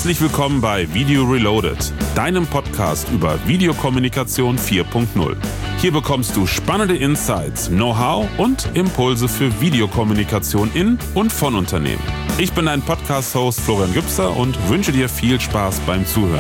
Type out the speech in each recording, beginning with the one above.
Herzlich willkommen bei Video Reloaded, deinem Podcast über Videokommunikation 4.0. Hier bekommst du spannende Insights, Know-how und Impulse für Videokommunikation in und von Unternehmen. Ich bin dein Podcast-Host Florian Gübser und wünsche dir viel Spaß beim Zuhören.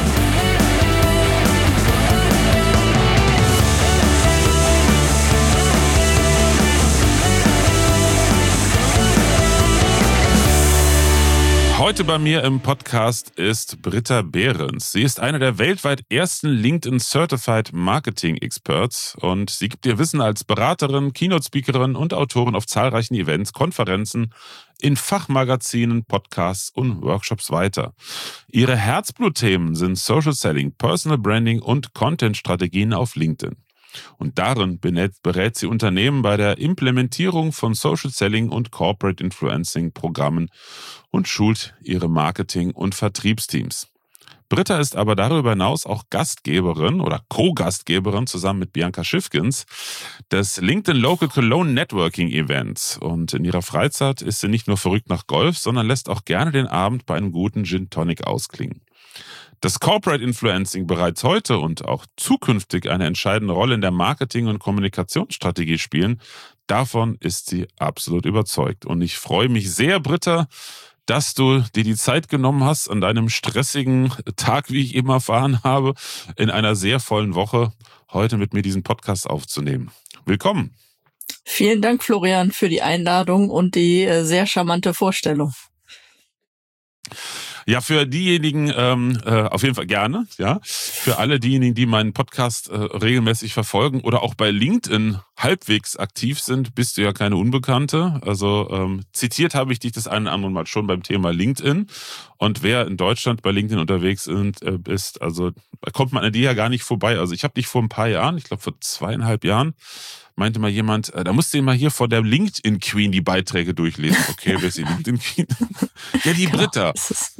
Heute bei mir im Podcast ist Britta Behrens. Sie ist eine der weltweit ersten LinkedIn Certified Marketing Experts und sie gibt ihr Wissen als Beraterin, Keynote-Speakerin und Autorin auf zahlreichen Events, Konferenzen, in Fachmagazinen, Podcasts und Workshops weiter. Ihre Herzblutthemen sind Social Selling, Personal Branding und Content-Strategien auf LinkedIn. Und darin berät sie Unternehmen bei der Implementierung von Social Selling und Corporate Influencing Programmen und schult ihre Marketing- und Vertriebsteams. Britta ist aber darüber hinaus auch Gastgeberin oder Co-Gastgeberin zusammen mit Bianca Schiffgens des LinkedIn Local Cologne Networking Events. Und in ihrer Freizeit ist sie nicht nur verrückt nach Golf, sondern lässt auch gerne den Abend bei einem guten Gin Tonic ausklingen. Dass Corporate Influencing bereits heute und auch zukünftig eine entscheidende Rolle in der Marketing- und Kommunikationsstrategie spielen, davon ist sie absolut überzeugt. Und ich freue mich sehr, Britta, dass du dir die Zeit genommen hast, an deinem stressigen Tag, wie ich eben erfahren habe, in einer sehr vollen Woche heute mit mir diesen Podcast aufzunehmen. Willkommen. Vielen Dank, Florian, für die Einladung und die sehr charmante Vorstellung. Ja, für diejenigen auf jeden Fall gerne, ja. Für alle diejenigen, die meinen Podcast regelmäßig verfolgen oder auch bei LinkedIn halbwegs aktiv sind, bist du ja keine Unbekannte. Also zitiert habe ich dich das eine oder andere Mal schon beim Thema LinkedIn. Und wer in Deutschland bei LinkedIn unterwegs ist, also da kommt man an dir ja gar nicht vorbei. Also ich habe dich vor ein paar Jahren, ich glaube vor 2,5 Jahren, meinte mal jemand, da musst du mal hier vor der LinkedIn Queen die Beiträge durchlesen. Okay, wer ist die LinkedIn Queen? Ja, die Britta.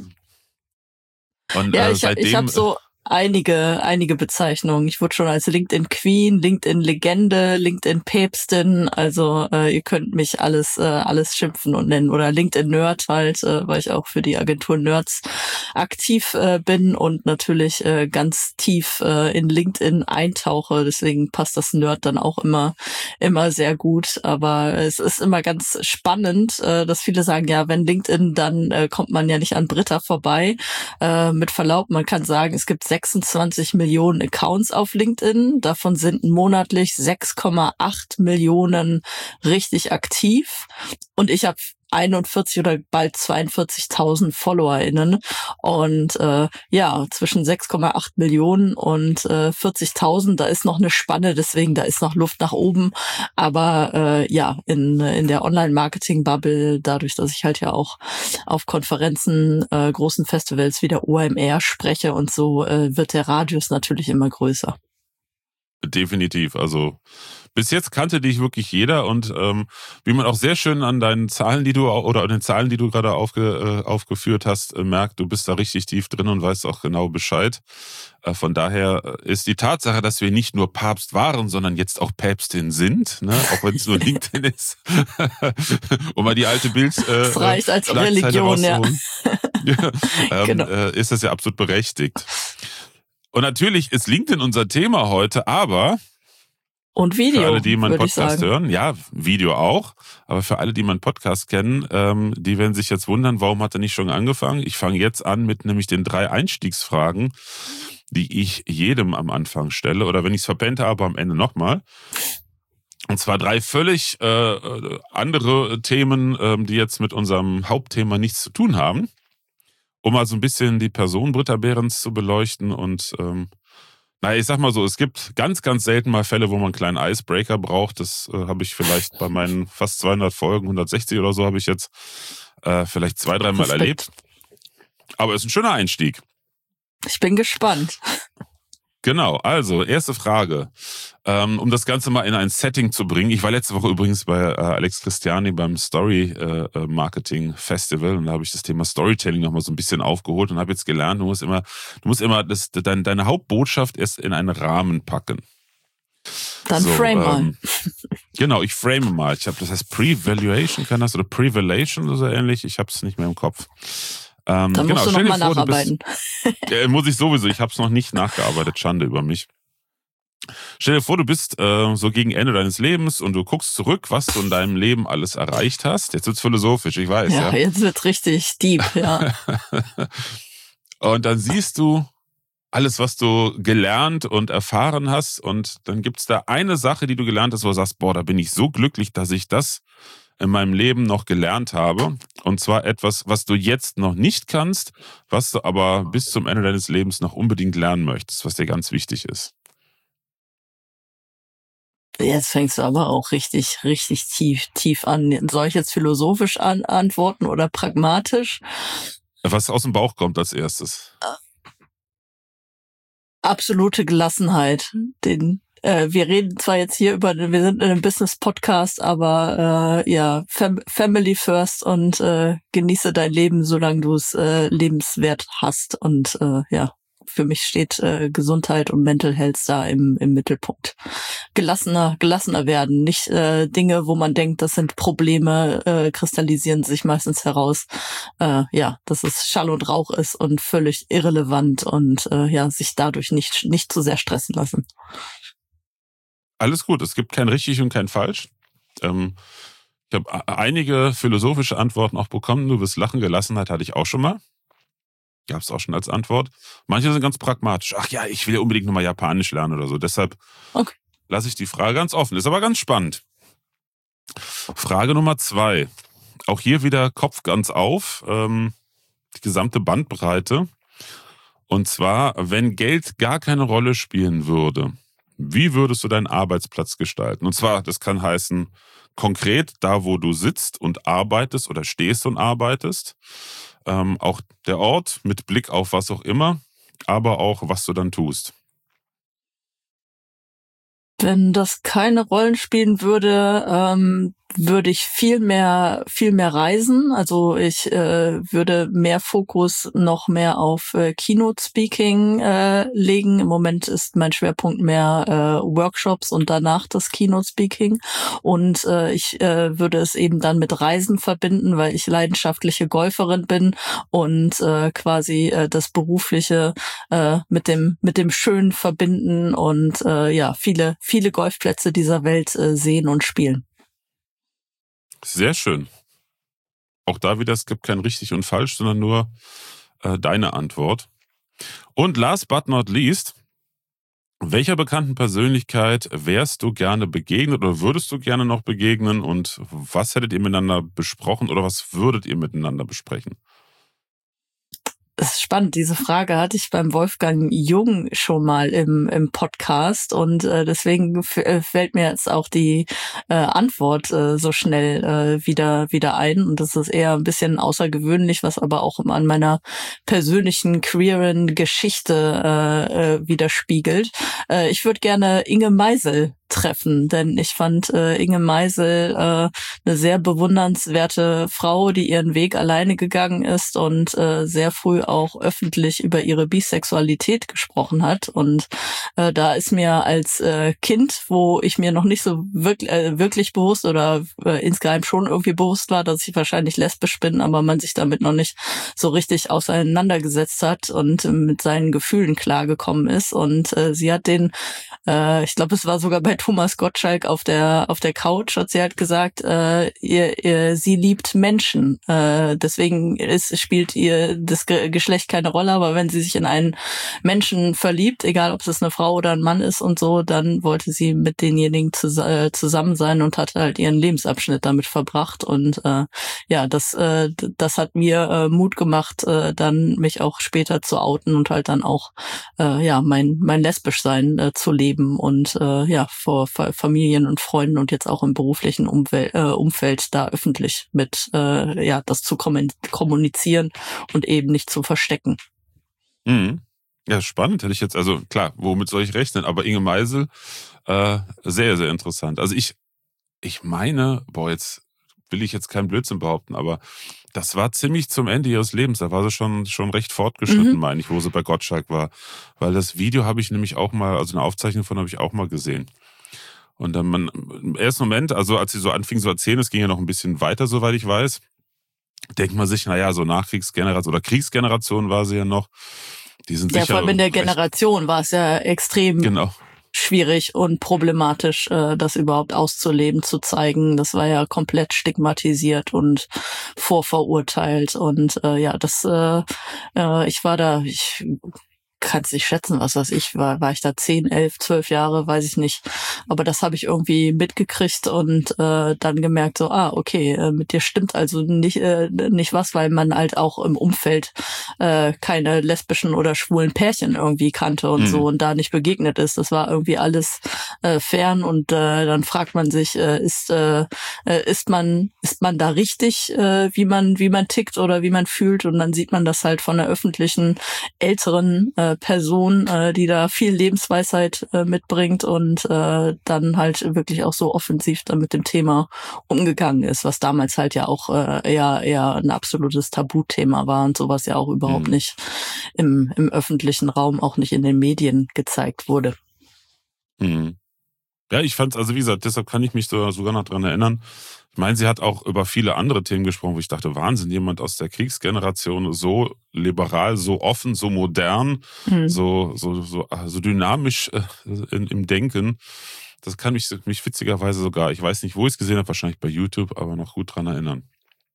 Und ja, seitdem ich habe so einige Bezeichnungen. Ich wurde schon als LinkedIn Queen, LinkedIn Legende, LinkedIn Päpstin. Also ihr könnt mich alles schimpfen und nennen. Oder LinkedIn Nerd halt, weil ich auch für die Agentur Nerds aktiv bin und natürlich ganz tief in LinkedIn eintauche. Deswegen passt das Nerd dann auch immer sehr gut. Aber es ist immer ganz spannend, dass viele sagen, ja, wenn LinkedIn, dann kommt man ja nicht an Britta vorbei. Mit Verlaub, man kann sagen, es gibt 26 Millionen Accounts auf LinkedIn. Davon sind monatlich 6,8 Millionen richtig aktiv. Und ich habe 41 oder bald 42.000 FollowerInnen. Und zwischen 6,8 Millionen und 40.000, da ist noch eine Spanne, deswegen da ist noch Luft nach oben. Aber in der Online-Marketing-Bubble, dadurch, dass ich halt ja auch auf Konferenzen, großen Festivals wie der OMR spreche und so, wird der Radius natürlich immer größer. Definitiv. Also bis jetzt kannte dich wirklich jeder und wie man auch sehr schön an deinen Zahlen, die du gerade aufgeführt hast, merkt, du bist da richtig tief drin und weißt auch genau Bescheid. Von daher ist die Tatsache, dass wir nicht nur Papst waren, sondern jetzt auch Päpstin sind, ne? Auch wenn es nur LinkedIn ist, um mal die alte Bild das reicht als Religion, ja. Genau. Ist das ja absolut berechtigt. Und natürlich ist LinkedIn unser Thema heute, aber und Video, für alle, die meinen Podcast sagen. hören, ja, Video auch, aber für alle, die meinen Podcast kennen, die werden sich jetzt wundern, warum hat er nicht schon angefangen? Ich fange jetzt an mit nämlich den 3 Einstiegsfragen, die ich jedem am Anfang stelle oder wenn ich es verpennt habe, am Ende nochmal. Und zwar 3 völlig andere Themen, die jetzt mit unserem Hauptthema nichts zu tun haben. Um mal so ein bisschen die Person Britta Behrens zu beleuchten und ich sag mal so, es gibt ganz, ganz selten mal Fälle, wo man einen kleinen Icebreaker braucht. Das habe ich vielleicht bei meinen fast 200 Folgen, 160 oder so habe ich jetzt vielleicht 2-3 Mal erlebt. Aber es ist ein schöner Einstieg. Ich bin gespannt. Genau, also erste Frage, um das Ganze mal in ein Setting zu bringen. Ich war letzte Woche übrigens bei Alex Christiani beim Story Marketing Festival und da habe ich das Thema Storytelling nochmal so ein bisschen aufgeholt und habe jetzt gelernt, du musst immer deine Hauptbotschaft erst in einen Rahmen packen. Dann frame mal. Genau, ich frame mal. Das heißt Pre-Valuation kann das oder Pre-Valuation oder so ähnlich. Ich habe es nicht mehr im Kopf. Dann musst du nochmal nacharbeiten. Muss ich sowieso, ich habe es noch nicht nachgearbeitet, Schande über mich. Stell dir vor, du bist so gegen Ende deines Lebens und du guckst zurück, was du in deinem Leben alles erreicht hast. Jetzt wird's philosophisch, ich weiß. Ja, jetzt wird's richtig deep, ja. Und dann siehst du alles, was du gelernt und erfahren hast, und dann gibt's da eine Sache, die du gelernt hast, wo du sagst, boah, da bin ich so glücklich, dass ich das in meinem Leben noch gelernt habe. Und zwar etwas, was du jetzt noch nicht kannst, was du aber bis zum Ende deines Lebens noch unbedingt lernen möchtest, was dir ganz wichtig ist. Jetzt fängst du aber auch richtig tief an. Soll ich jetzt philosophisch antworten oder pragmatisch? Was aus dem Bauch kommt als erstes? Absolute Gelassenheit. Wir reden zwar jetzt hier wir sind in einem Business-Podcast, aber Family first und genieße dein Leben, solange du es lebenswert hast. Und für mich steht Gesundheit und Mental Health da im Mittelpunkt. Gelassener werden. Nicht Dinge, wo man denkt, das sind Probleme, kristallisieren sich meistens heraus. Dass es Schall und Rauch ist und völlig irrelevant und sich dadurch nicht zu sehr stressen lassen. Alles gut, es gibt kein richtig und kein falsch. Ich habe einige philosophische Antworten auch bekommen. Du wirst lachen, Gelassenheit hatte ich auch schon mal. Gab es auch schon als Antwort. Manche sind ganz pragmatisch. Ach ja, ich will ja unbedingt nochmal Japanisch lernen oder so. Deshalb lasse ich die Frage ganz offen. Ist aber ganz spannend. Frage Nummer 2. Auch hier wieder Kopf ganz auf. Die gesamte Bandbreite. Und zwar, wenn Geld gar keine Rolle spielen würde, wie würdest du deinen Arbeitsplatz gestalten? Und zwar, das kann heißen, konkret da, wo du sitzt und arbeitest oder stehst und arbeitest. Auch der Ort mit Blick auf was auch immer, aber auch, was du dann tust. Wenn das keine Rollen spielen würde, würde ich viel mehr reisen. Also ich würde mehr Fokus noch mehr auf Keynote Speaking legen. Im Moment ist mein Schwerpunkt mehr Workshops und danach das Keynote Speaking. Und ich würde es eben dann mit Reisen verbinden, weil ich leidenschaftliche Golferin bin und quasi das Berufliche mit dem Schönen verbinden und viele Golfplätze dieser Welt sehen und spielen. Sehr schön. Auch da wieder, es gibt kein richtig und falsch, sondern nur deine Antwort. Und last but not least, welcher bekannten Persönlichkeit wärst du gerne begegnet oder würdest du gerne noch begegnen, und was hättet ihr miteinander besprochen oder was würdet ihr miteinander besprechen? Das ist spannend. Diese Frage hatte ich beim Wolfgang Jung schon mal im Podcast und deswegen fällt mir jetzt auch die Antwort so schnell wieder ein, und das ist eher ein bisschen außergewöhnlich, was aber auch an meiner persönlichen queeren Geschichte widerspiegelt. Ich würde gerne Inge Meisel treffen, denn ich fand Inge Meisel eine sehr bewundernswerte Frau, die ihren Weg alleine gegangen ist und sehr früh auch öffentlich über ihre Bisexualität gesprochen hat. Und da ist mir als Kind, wo ich mir noch nicht so wirklich bewusst oder insgeheim schon irgendwie bewusst war, dass ich wahrscheinlich lesbisch bin, aber man sich damit noch nicht so richtig auseinandergesetzt hat und mit seinen Gefühlen klargekommen ist. Und sie hat ich glaube, es war sogar bei Thomas Gottschalk auf der Couch, hat sie halt gesagt, sie liebt Menschen. Deswegen spielt ihr das Geschlecht keine Rolle, aber wenn sie sich in einen Menschen verliebt, egal ob es eine Frau oder ein Mann ist und so, dann wollte sie mit denjenigen zusammen sein und hat halt ihren Lebensabschnitt damit verbracht. Und das hat mir Mut gemacht, dann mich auch später zu outen und halt dann auch mein Lesbischsein zu leben und vor Familien und Freunden und jetzt auch im beruflichen Umfeld da öffentlich mit das zu kommunizieren und eben nicht zu verstecken. Mhm. Ja, spannend. Hätte ich jetzt, also klar, womit soll ich rechnen? Aber Inge Meisel, sehr, sehr interessant. Also ich meine, jetzt will ich jetzt keinen Blödsinn behaupten, aber das war ziemlich zum Ende ihres Lebens. Da war sie schon recht fortgeschritten, meine ich, wo sie bei Gottschalk war. Weil das Video habe ich nämlich auch mal, also eine Aufzeichnung von habe ich auch mal gesehen. Und dann im ersten Moment, also als sie so anfing zu erzählen, es ging ja noch ein bisschen weiter, soweit ich weiß, denkt man sich, naja, so Nachkriegsgeneration oder Kriegsgeneration war sie ja noch, die sind sicher... Ja, vor allem in der Generation war es ja extrem Genau. schwierig und problematisch, das überhaupt auszuleben, zu zeigen. Das war ja komplett stigmatisiert und vorverurteilt. Und ich war da, ich kann es nicht schätzen, was weiß ich, war ich da 10, 11, 12 Jahre, weiß ich nicht. Aber das habe ich irgendwie mitgekriegt und dann gemerkt, so, okay, mit dir stimmt also nicht was, weil man halt auch im Umfeld keine lesbischen oder schwulen Pärchen irgendwie kannte und so und da nicht begegnet ist. Das war irgendwie alles fern und dann fragt man sich, ist man da richtig, wie man tickt oder wie man fühlt, und dann sieht man das halt von der öffentlichen älteren Person, die da viel Lebensweisheit mitbringt und dann halt wirklich auch so offensiv dann mit dem Thema umgegangen ist, was damals halt ja auch eher ein absolutes Tabuthema war und sowas ja auch überhaupt nicht im öffentlichen Raum, auch nicht in den Medien gezeigt wurde. Mhm. Ja, ich fand's, also wie gesagt, deshalb kann ich mich sogar noch dran erinnern. Ich meine, sie hat auch über viele andere Themen gesprochen, wo ich dachte, Wahnsinn, jemand aus der Kriegsgeneration, so liberal, so offen, so modern, so dynamisch im Denken. Das kann mich witzigerweise sogar, ich weiß nicht, wo ich es gesehen habe, wahrscheinlich bei YouTube, aber noch gut dran erinnern.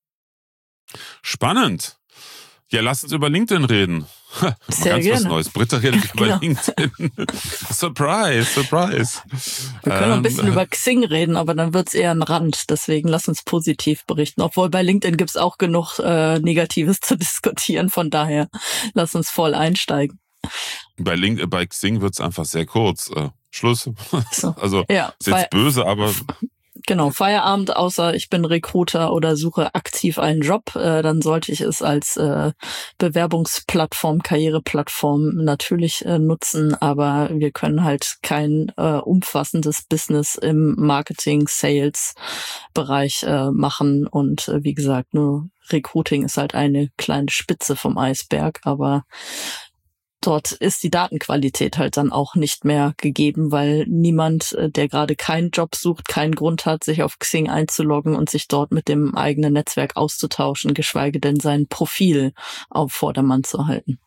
Spannend. Ja, lass uns über LinkedIn reden. Sehr ganz gerne. was Neues. Britta redet über LinkedIn. Surprise. Wir können ein bisschen über Xing reden, aber dann wird's eher ein Rand. Deswegen lass uns positiv berichten. Obwohl bei LinkedIn gibt's auch genug Negatives zu diskutieren. Von daher lass uns voll einsteigen. Bei Xing wird's einfach sehr kurz. Schluss. So. Also ja, ist jetzt böse, aber... Genau, Feierabend, außer ich bin Recruiter oder suche aktiv einen Job, dann sollte ich es als Bewerbungsplattform, Karriereplattform natürlich nutzen, aber wir können halt kein umfassendes Business im Marketing-Sales-Bereich machen und wie gesagt, nur Recruiting ist halt eine kleine Spitze vom Eisberg, aber dort ist die Datenqualität halt dann auch nicht mehr gegeben, weil niemand, der gerade keinen Job sucht, keinen Grund hat, sich auf Xing einzuloggen und sich dort mit dem eigenen Netzwerk auszutauschen, geschweige denn sein Profil auf Vordermann zu halten.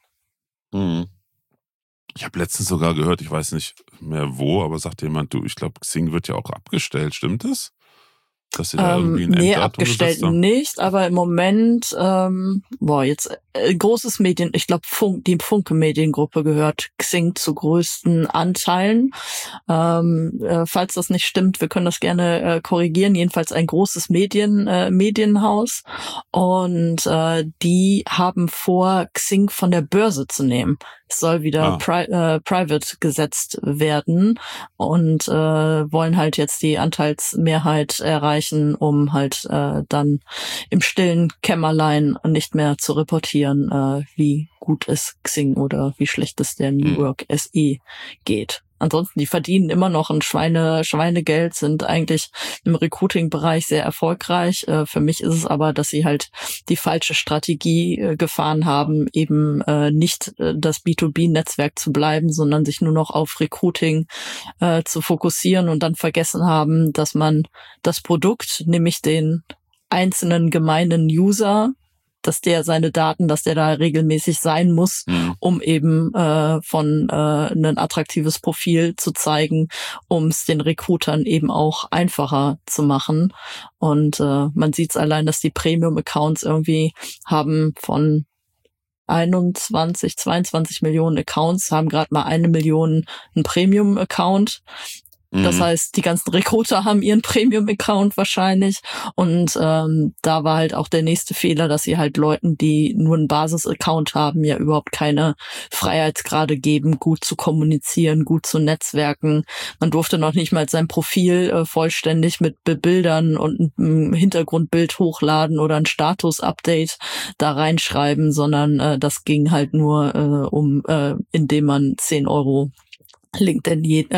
Ich habe letztens sogar gehört, ich weiß nicht mehr wo, aber sagt jemand, ich glaube, Xing wird ja auch abgestellt, stimmt das? Dass sie da irgendwie ein Nee, Enddatum abgestellt gesetzt haben? nicht, aber im Moment, jetzt großes Medien, ich glaube die Funke Mediengruppe gehört Xing zu größten Anteilen. Falls das nicht stimmt, wir können das gerne korrigieren. Jedenfalls ein großes Medienhaus und die haben vor, Xing von der Börse zu nehmen. Es soll wieder private gesetzt werden und wollen halt jetzt die Anteilsmehrheit erreichen, um halt dann im stillen Kämmerlein nicht mehr zu reportieren, wie gut es Xing oder wie schlecht es der New Work SE geht. Ansonsten, die verdienen immer noch ein Schweinegeld, sind eigentlich im Recruiting-Bereich sehr erfolgreich. Für mich ist es aber, dass sie halt die falsche Strategie gefahren haben, eben nicht das B2B-Netzwerk zu bleiben, sondern sich nur noch auf Recruiting zu fokussieren und dann vergessen haben, dass man das Produkt, nämlich den einzelnen gemeinen User, dass der da regelmäßig sein muss, um eben ein attraktives Profil zu zeigen, um es den Recruitern eben auch einfacher zu machen. Und man sieht es allein, dass die Premium-Accounts irgendwie haben von 22 Millionen Accounts, haben gerade mal 1 Million einen Premium-Account. Das heißt, die ganzen Recruiter haben ihren Premium-Account wahrscheinlich und da war halt auch der nächste Fehler, dass sie halt Leuten, die nur einen Basis-Account haben, ja überhaupt keine Freiheitsgrade geben, gut zu kommunizieren, gut zu netzwerken. Man durfte noch nicht mal sein Profil vollständig mit Bildern und einem Hintergrundbild hochladen oder ein Status-Update da reinschreiben, sondern das ging halt nur indem man 10 Euro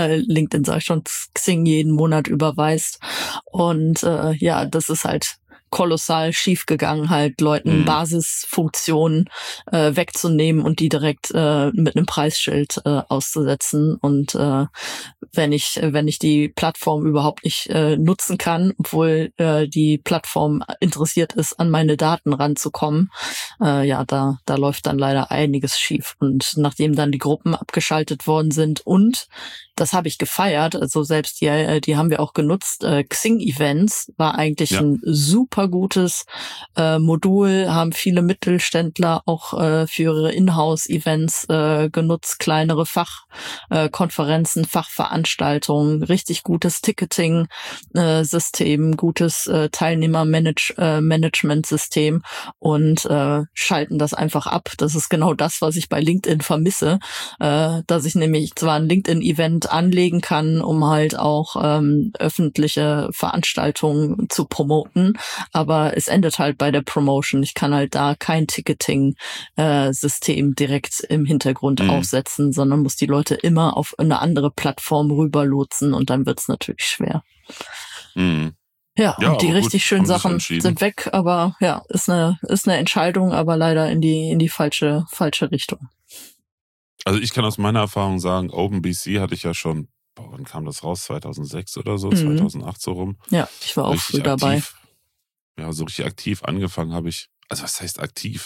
LinkedIn sag ich schon, Xing jeden Monat überweist. Und das ist halt kolossal schief gegangen, halt Leuten Basisfunktionen wegzunehmen und die direkt mit einem Preisschild auszusetzen. Und wenn ich die Plattform überhaupt nicht nutzen kann, obwohl die Plattform interessiert ist, an meine Daten ranzukommen, da läuft dann leider einiges schief. Und nachdem dann die Gruppen abgeschaltet worden sind und das habe ich gefeiert, also selbst die haben wir auch genutzt. Xing-Events war eigentlich ein super gutes Modul, haben viele Mittelständler auch für ihre Inhouse-Events genutzt, kleinere Fachkonferenzen, Fachveranstaltungen, richtig gutes Ticketing-System, gutes Teilnehmer-Management-System und schalten das einfach ab. Das ist genau das, was ich bei LinkedIn vermisse, dass ich nämlich zwar ein LinkedIn-Event anlegen kann, um halt auch öffentliche Veranstaltungen zu promoten, aber es endet halt bei der Promotion. Ich kann halt da kein Ticketing-System direkt im Hintergrund aufsetzen, sondern muss die Leute immer auf eine andere Plattform rüberlotsen und dann wird's natürlich schwer. Ja, und die richtig schönen Sachen sind weg, aber ja, ist eine Entscheidung, aber leider in die falsche Richtung. Also ich kann aus meiner Erfahrung sagen, OpenBC hatte ich ja schon, wann kam das raus? 2006 oder so, 2008 so rum. Ja, ich war auch früh dabei. Ja, so richtig aktiv angefangen habe ich, also was heißt aktiv?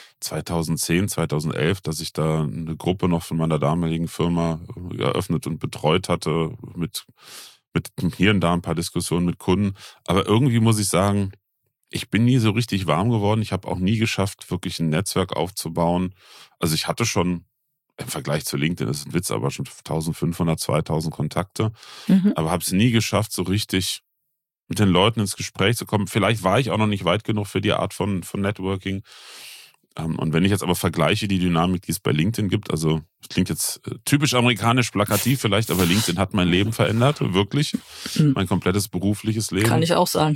2010, 2011, dass ich da eine Gruppe noch von meiner damaligen Firma eröffnet und betreut hatte, mit hier und da ein paar Diskussionen mit Kunden. Aber irgendwie muss ich sagen, ich bin nie so richtig warm geworden. Ich habe auch nie geschafft, wirklich ein Netzwerk aufzubauen. Also ich hatte schon im Vergleich zu LinkedIn, das ist ein Witz, aber schon 1500, 2000 Kontakte. Aber habe es nie geschafft, so richtig mit den Leuten ins Gespräch zu kommen. Vielleicht war ich auch noch nicht weit genug für die Art von Networking. Und wenn ich jetzt aber vergleiche die Dynamik, die es bei LinkedIn gibt, also das klingt jetzt typisch amerikanisch plakativ vielleicht, aber LinkedIn hat mein Leben verändert, wirklich. Mein komplettes berufliches Leben. Kann ich auch sagen.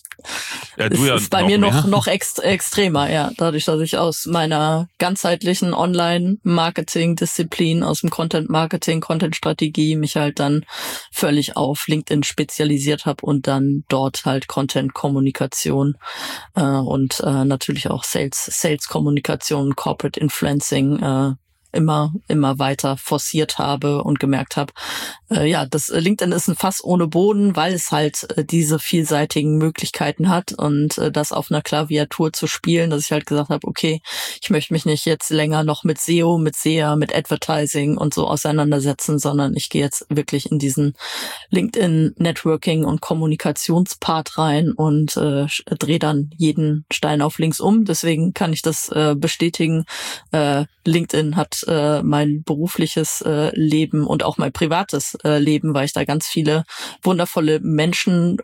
Ja, du ja ist bei mir noch extremer, ja. Dadurch, dass ich aus meiner ganzheitlichen Online-Marketing-Disziplin, aus dem Content-Marketing, Content-Strategie mich halt dann völlig auf LinkedIn spezialisiert habe und dann dort halt Content-Kommunikation und natürlich auch Sales-Kommunikation, Corporate Influencing immer weiter forciert habe und gemerkt habe, das LinkedIn ist ein Fass ohne Boden, weil es halt diese vielseitigen Möglichkeiten hat und das auf einer Klaviatur zu spielen, dass ich halt gesagt habe, okay, ich möchte mich nicht jetzt länger noch mit SEO, mit SEA, mit Advertising und so auseinandersetzen, sondern ich gehe jetzt wirklich in diesen LinkedIn Networking und Kommunikationspart rein und drehe dann jeden Stein auf links um. Deswegen kann ich das bestätigen. LinkedIn hat mein berufliches Leben und auch mein privates Leben, weil ich da ganz viele wundervolle Menschen,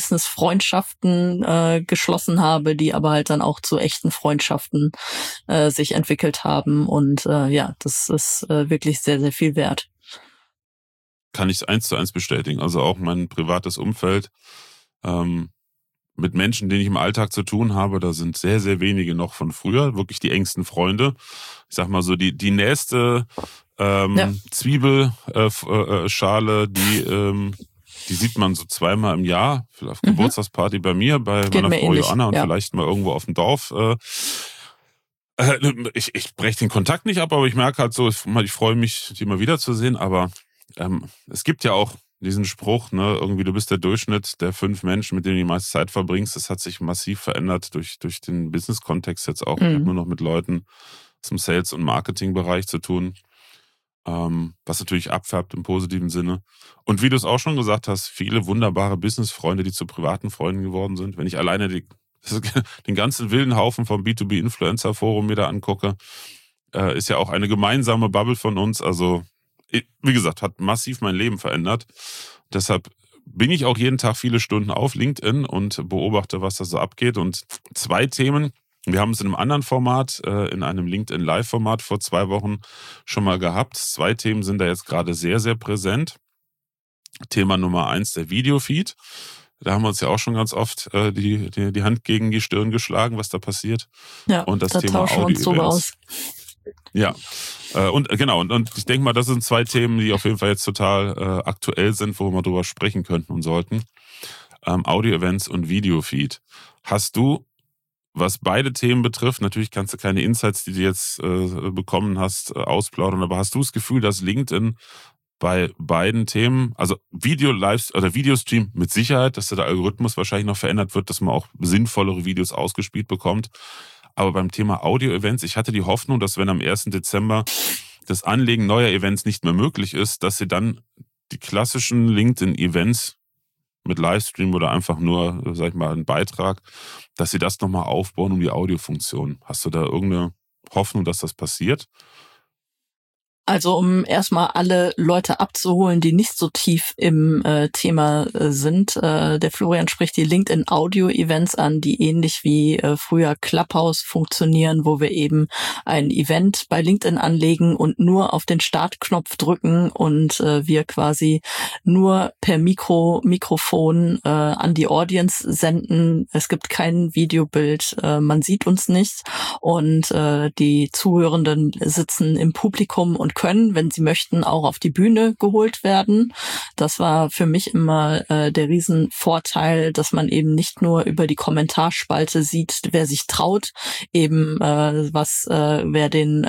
Business-Freundschaften geschlossen habe, die aber halt dann auch zu echten Freundschaften sich entwickelt haben. Und das ist wirklich sehr, sehr viel wert. Kann ich 1:1 bestätigen. Also auch mein privates Umfeld mit Menschen, denen ich im Alltag zu tun habe, da sind sehr, sehr wenige noch von früher, wirklich die engsten Freunde. Ich sag mal so, die nächste Zwiebelschale, die sieht man so zweimal im Jahr, vielleicht auf Geburtstagsparty bei mir, bei meiner Frau Joanna und vielleicht mal irgendwo auf dem Dorf. Ich breche den Kontakt nicht ab, aber ich merke halt so, ich freue mich, die mal wiederzusehen, aber es gibt ja auch diesen Spruch, ne, irgendwie du bist der Durchschnitt der 5 Menschen, mit denen du die meiste Zeit verbringst. Das hat sich massiv verändert durch den Business-Kontext jetzt auch. Ich habe nur noch mit Leuten aus dem Sales- und Marketing-Bereich zu tun, was natürlich abfärbt im positiven Sinne. Und wie du es auch schon gesagt hast, viele wunderbare Business-Freunde, die zu privaten Freunden geworden sind. Wenn ich alleine den ganzen wilden Haufen vom B2B-Influencer-Forum mir da angucke, ist ja auch eine gemeinsame Bubble von uns, also wie gesagt, hat massiv mein Leben verändert. Deshalb bin ich auch jeden Tag viele Stunden auf LinkedIn und beobachte, was da so abgeht. Und 2 Themen, wir haben es in einem anderen Format, in einem LinkedIn Live-Format vor 2 Wochen schon mal gehabt. 2 Themen sind da jetzt gerade sehr, sehr präsent. Thema Nummer 1, der Videofeed. Da haben wir uns ja auch schon ganz oft die Hand gegen die Stirn geschlagen, was da passiert. Ja, und das da Thema Audio-Events. Ja, und genau, und ich denke mal, das sind 2 Themen, die auf jeden Fall jetzt total aktuell sind, wo wir mal drüber sprechen könnten und sollten. Audio-Events und Videofeed. Hast du, was beide Themen betrifft, natürlich kannst du keine Insights, die du jetzt bekommen hast, ausplaudern, aber hast du das Gefühl, dass LinkedIn bei beiden Themen, also Video-Live oder Videostream mit Sicherheit, dass der Algorithmus wahrscheinlich noch verändert wird, dass man auch sinnvollere Videos ausgespielt bekommt. Aber beim Thema Audio-Events, ich hatte die Hoffnung, dass wenn am 1. Dezember das Anlegen neuer Events nicht mehr möglich ist, dass sie dann die klassischen LinkedIn-Events mit Livestream oder einfach nur, sag ich mal, einen Beitrag, dass sie das nochmal aufbauen um die Audiofunktion. Hast du da irgendeine Hoffnung, dass das passiert? Also um erstmal alle Leute abzuholen, die nicht so tief im Thema sind. Der Florian spricht die LinkedIn Audio Events an, die ähnlich wie früher Clubhouse funktionieren, wo wir eben ein Event bei LinkedIn anlegen und nur auf den Startknopf drücken und wir quasi nur per Mikrofon an die Audience senden. Es gibt kein Videobild, man sieht uns nicht und die Zuhörenden sitzen im Publikum und können, wenn sie möchten, auch auf die Bühne geholt werden. Das war für mich immer der Riesenvorteil, dass man eben nicht nur über die Kommentarspalte sieht, wer sich traut, eben wer den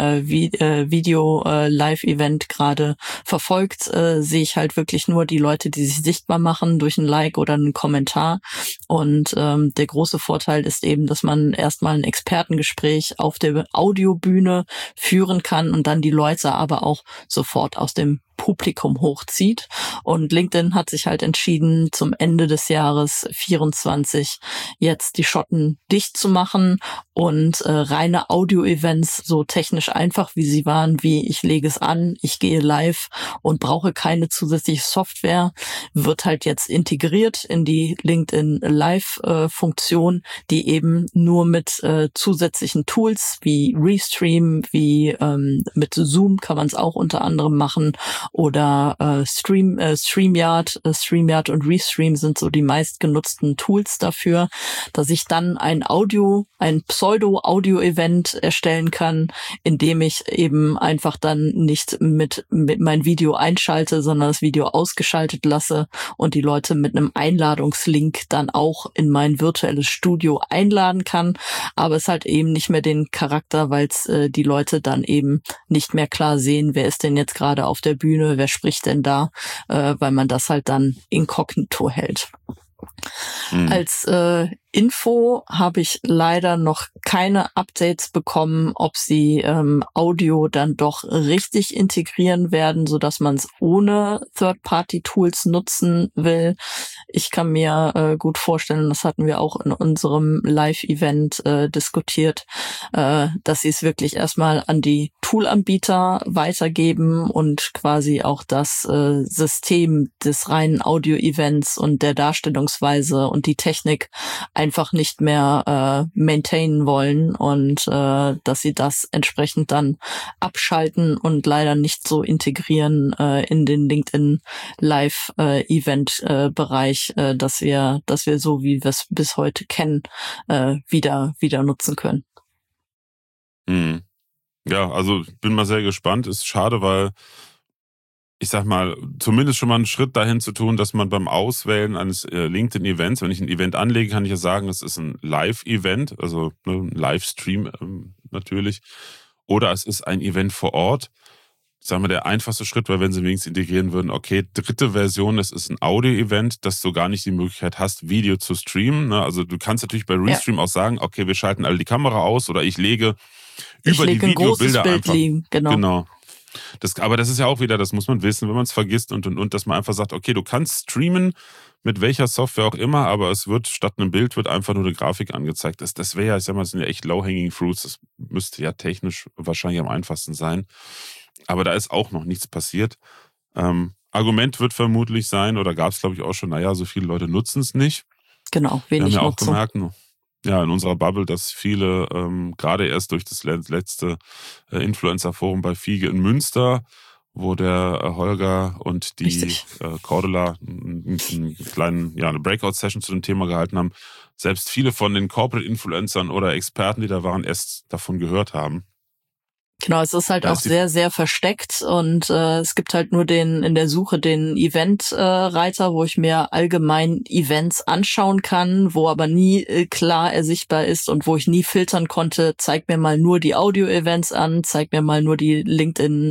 Video-Live-Event gerade verfolgt, sehe ich halt wirklich nur die Leute, die sich sichtbar machen durch ein Like oder einen Kommentar. Und der große Vorteil ist eben, dass man erstmal ein Expertengespräch auf der Audiobühne führen kann und dann die Leute aber auch sofort aus dem Publikum hochzieht. Und LinkedIn hat sich halt entschieden, zum Ende des Jahres 24 jetzt die Schotten dicht zu machen und reine Audio-Events, so technisch einfach wie sie waren, wie ich lege es an, ich gehe live und brauche keine zusätzliche Software, wird halt jetzt integriert in die LinkedIn Live-Funktion, die eben nur mit zusätzlichen Tools wie Restream, wie mit Zoom kann man es auch unter anderem machen oder StreamYard. StreamYard und Restream sind so die meistgenutzten Tools dafür, dass ich dann ein Pseudo-Audio-Event erstellen kann, indem ich eben einfach dann nicht mit mein Video einschalte, sondern das Video ausgeschaltet lasse und die Leute mit einem Einladungslink dann auch in mein virtuelles Studio einladen kann. Aber es hat eben nicht mehr den Charakter, weil es die Leute dann eben nicht mehr klar sehen, wer ist denn jetzt gerade auf der Bühne, wer spricht denn da, weil man das halt dann inkognito hält. Als Info habe ich leider noch keine Updates bekommen, ob sie Audio dann doch richtig integrieren werden, so dass man es ohne Third-Party-Tools nutzen will. Ich kann mir gut vorstellen, das hatten wir auch in unserem Live-Event diskutiert, dass sie es wirklich erstmal an die Toolanbieter weitergeben und quasi auch das System des reinen Audio-Events und der Darstellungsweise und die Technik einfach nicht mehr maintainen wollen und dass sie das entsprechend dann abschalten und leider nicht so integrieren in den LinkedIn Live Event Bereich, dass wir so wie wir es bis heute kennen wieder nutzen können. Ja, also ich bin mal sehr gespannt. Ist schade, weil ich sag mal, zumindest schon mal einen Schritt dahin zu tun, dass man beim Auswählen eines LinkedIn-Events, wenn ich ein Event anlege, kann ich ja sagen, es ist ein Live-Event, also ein Livestream natürlich, oder es ist ein Event vor Ort. Sagen wir, der einfachste Schritt wäre, wenn sie wenigstens integrieren würden, okay, dritte Version, es ist ein Audio-Event, dass du gar nicht die Möglichkeit hast, Video zu streamen. Ne? Also du kannst natürlich bei Restream auch sagen, okay, wir schalten alle die Kamera aus oder ich lege über die Videobilder einfach. Genau. Aber das ist ja auch wieder, das muss man wissen, wenn man es vergisst und, dass man einfach sagt, okay, du kannst streamen mit welcher Software auch immer, aber es wird statt einem Bild wird einfach nur eine Grafik angezeigt. Das wäre ja, ich sag mal, das sind ja echt low-hanging fruits, das müsste ja technisch wahrscheinlich am einfachsten sein. Aber da ist auch noch nichts passiert. Argument wird vermutlich sein, oder gab es glaube ich auch schon, naja, so viele Leute nutzen es nicht. Genau, wenig Nutzung. Wir haben ja auch gemerkt, ja, in unserer Bubble, dass viele gerade erst durch das letzte Influencer-Forum bei Fiege in Münster, wo der Holger und die Cordula eine Breakout-Session zu dem Thema gehalten haben, selbst viele von den Corporate-Influencern oder Experten, die da waren, erst davon gehört haben. Genau, es ist halt auch sehr, sehr versteckt und es gibt halt nur in der Suche den Event-Reiter, wo ich mir allgemein Events anschauen kann, wo aber nie klar ersichtbar ist und wo ich nie filtern konnte, zeig mir mal nur die Audio-Events an, zeig mir mal nur die LinkedIn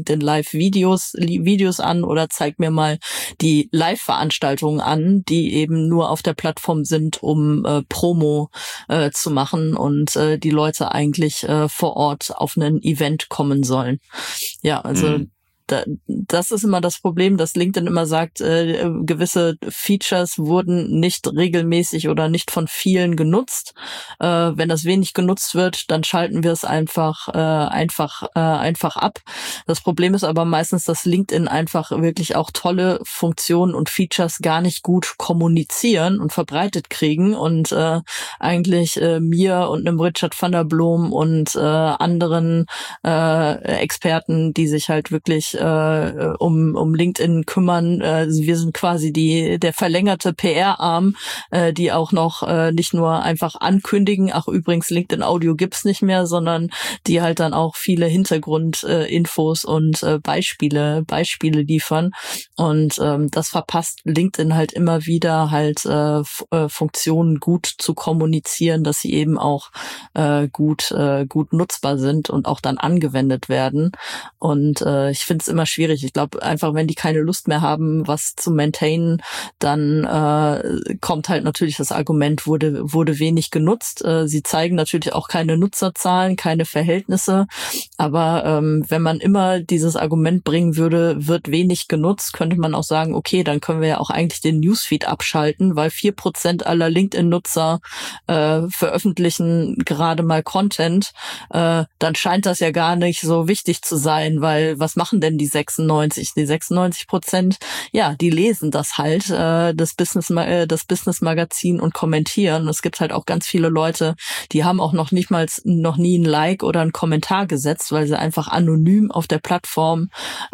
Live-Videos an oder zeig mir mal die Live-Veranstaltungen an, die eben nur auf der Plattform sind, um Promo zu machen und die Leute eigentlich vor Ort auf einen Event kommen sollen. Ja, also das ist immer das Problem, dass LinkedIn immer sagt, gewisse Features wurden nicht regelmäßig oder nicht von vielen genutzt. Wenn das wenig genutzt wird, dann schalten wir es einfach ab. Das Problem ist aber meistens, dass LinkedIn einfach wirklich auch tolle Funktionen und Features gar nicht gut kommunizieren und verbreitet kriegen und eigentlich mir und einem Richard van der Bloem und anderen Experten, die sich halt wirklich um LinkedIn kümmern. Wir sind quasi der verlängerte PR-Arm, die auch noch nicht nur einfach ankündigen, ach übrigens, LinkedIn Audio gibt's nicht mehr, sondern die halt dann auch viele Hintergrundinfos und Beispiele liefern. Und das verpasst LinkedIn halt immer wieder halt Funktionen gut zu kommunizieren, dass sie eben auch gut nutzbar sind und auch dann angewendet werden. Und ich finde es immer schwierig. Ich glaube einfach, wenn die keine Lust mehr haben, was zu maintainen, dann kommt halt natürlich das Argument, wurde wenig genutzt. Sie zeigen natürlich auch keine Nutzerzahlen, keine Verhältnisse, aber wenn man immer dieses Argument bringen würde, wird wenig genutzt, könnte man auch sagen, okay, dann können wir ja auch eigentlich den Newsfeed abschalten, weil 4% aller LinkedIn-Nutzer veröffentlichen gerade mal Content, dann scheint das ja gar nicht so wichtig zu sein, weil was machen denn die 96? Die 96%, ja, die lesen das halt, das Business-Magazin und kommentieren. Es gibt halt auch ganz viele Leute, die haben auch noch nie ein Like oder einen Kommentar gesetzt, weil sie einfach anonym auf der Plattform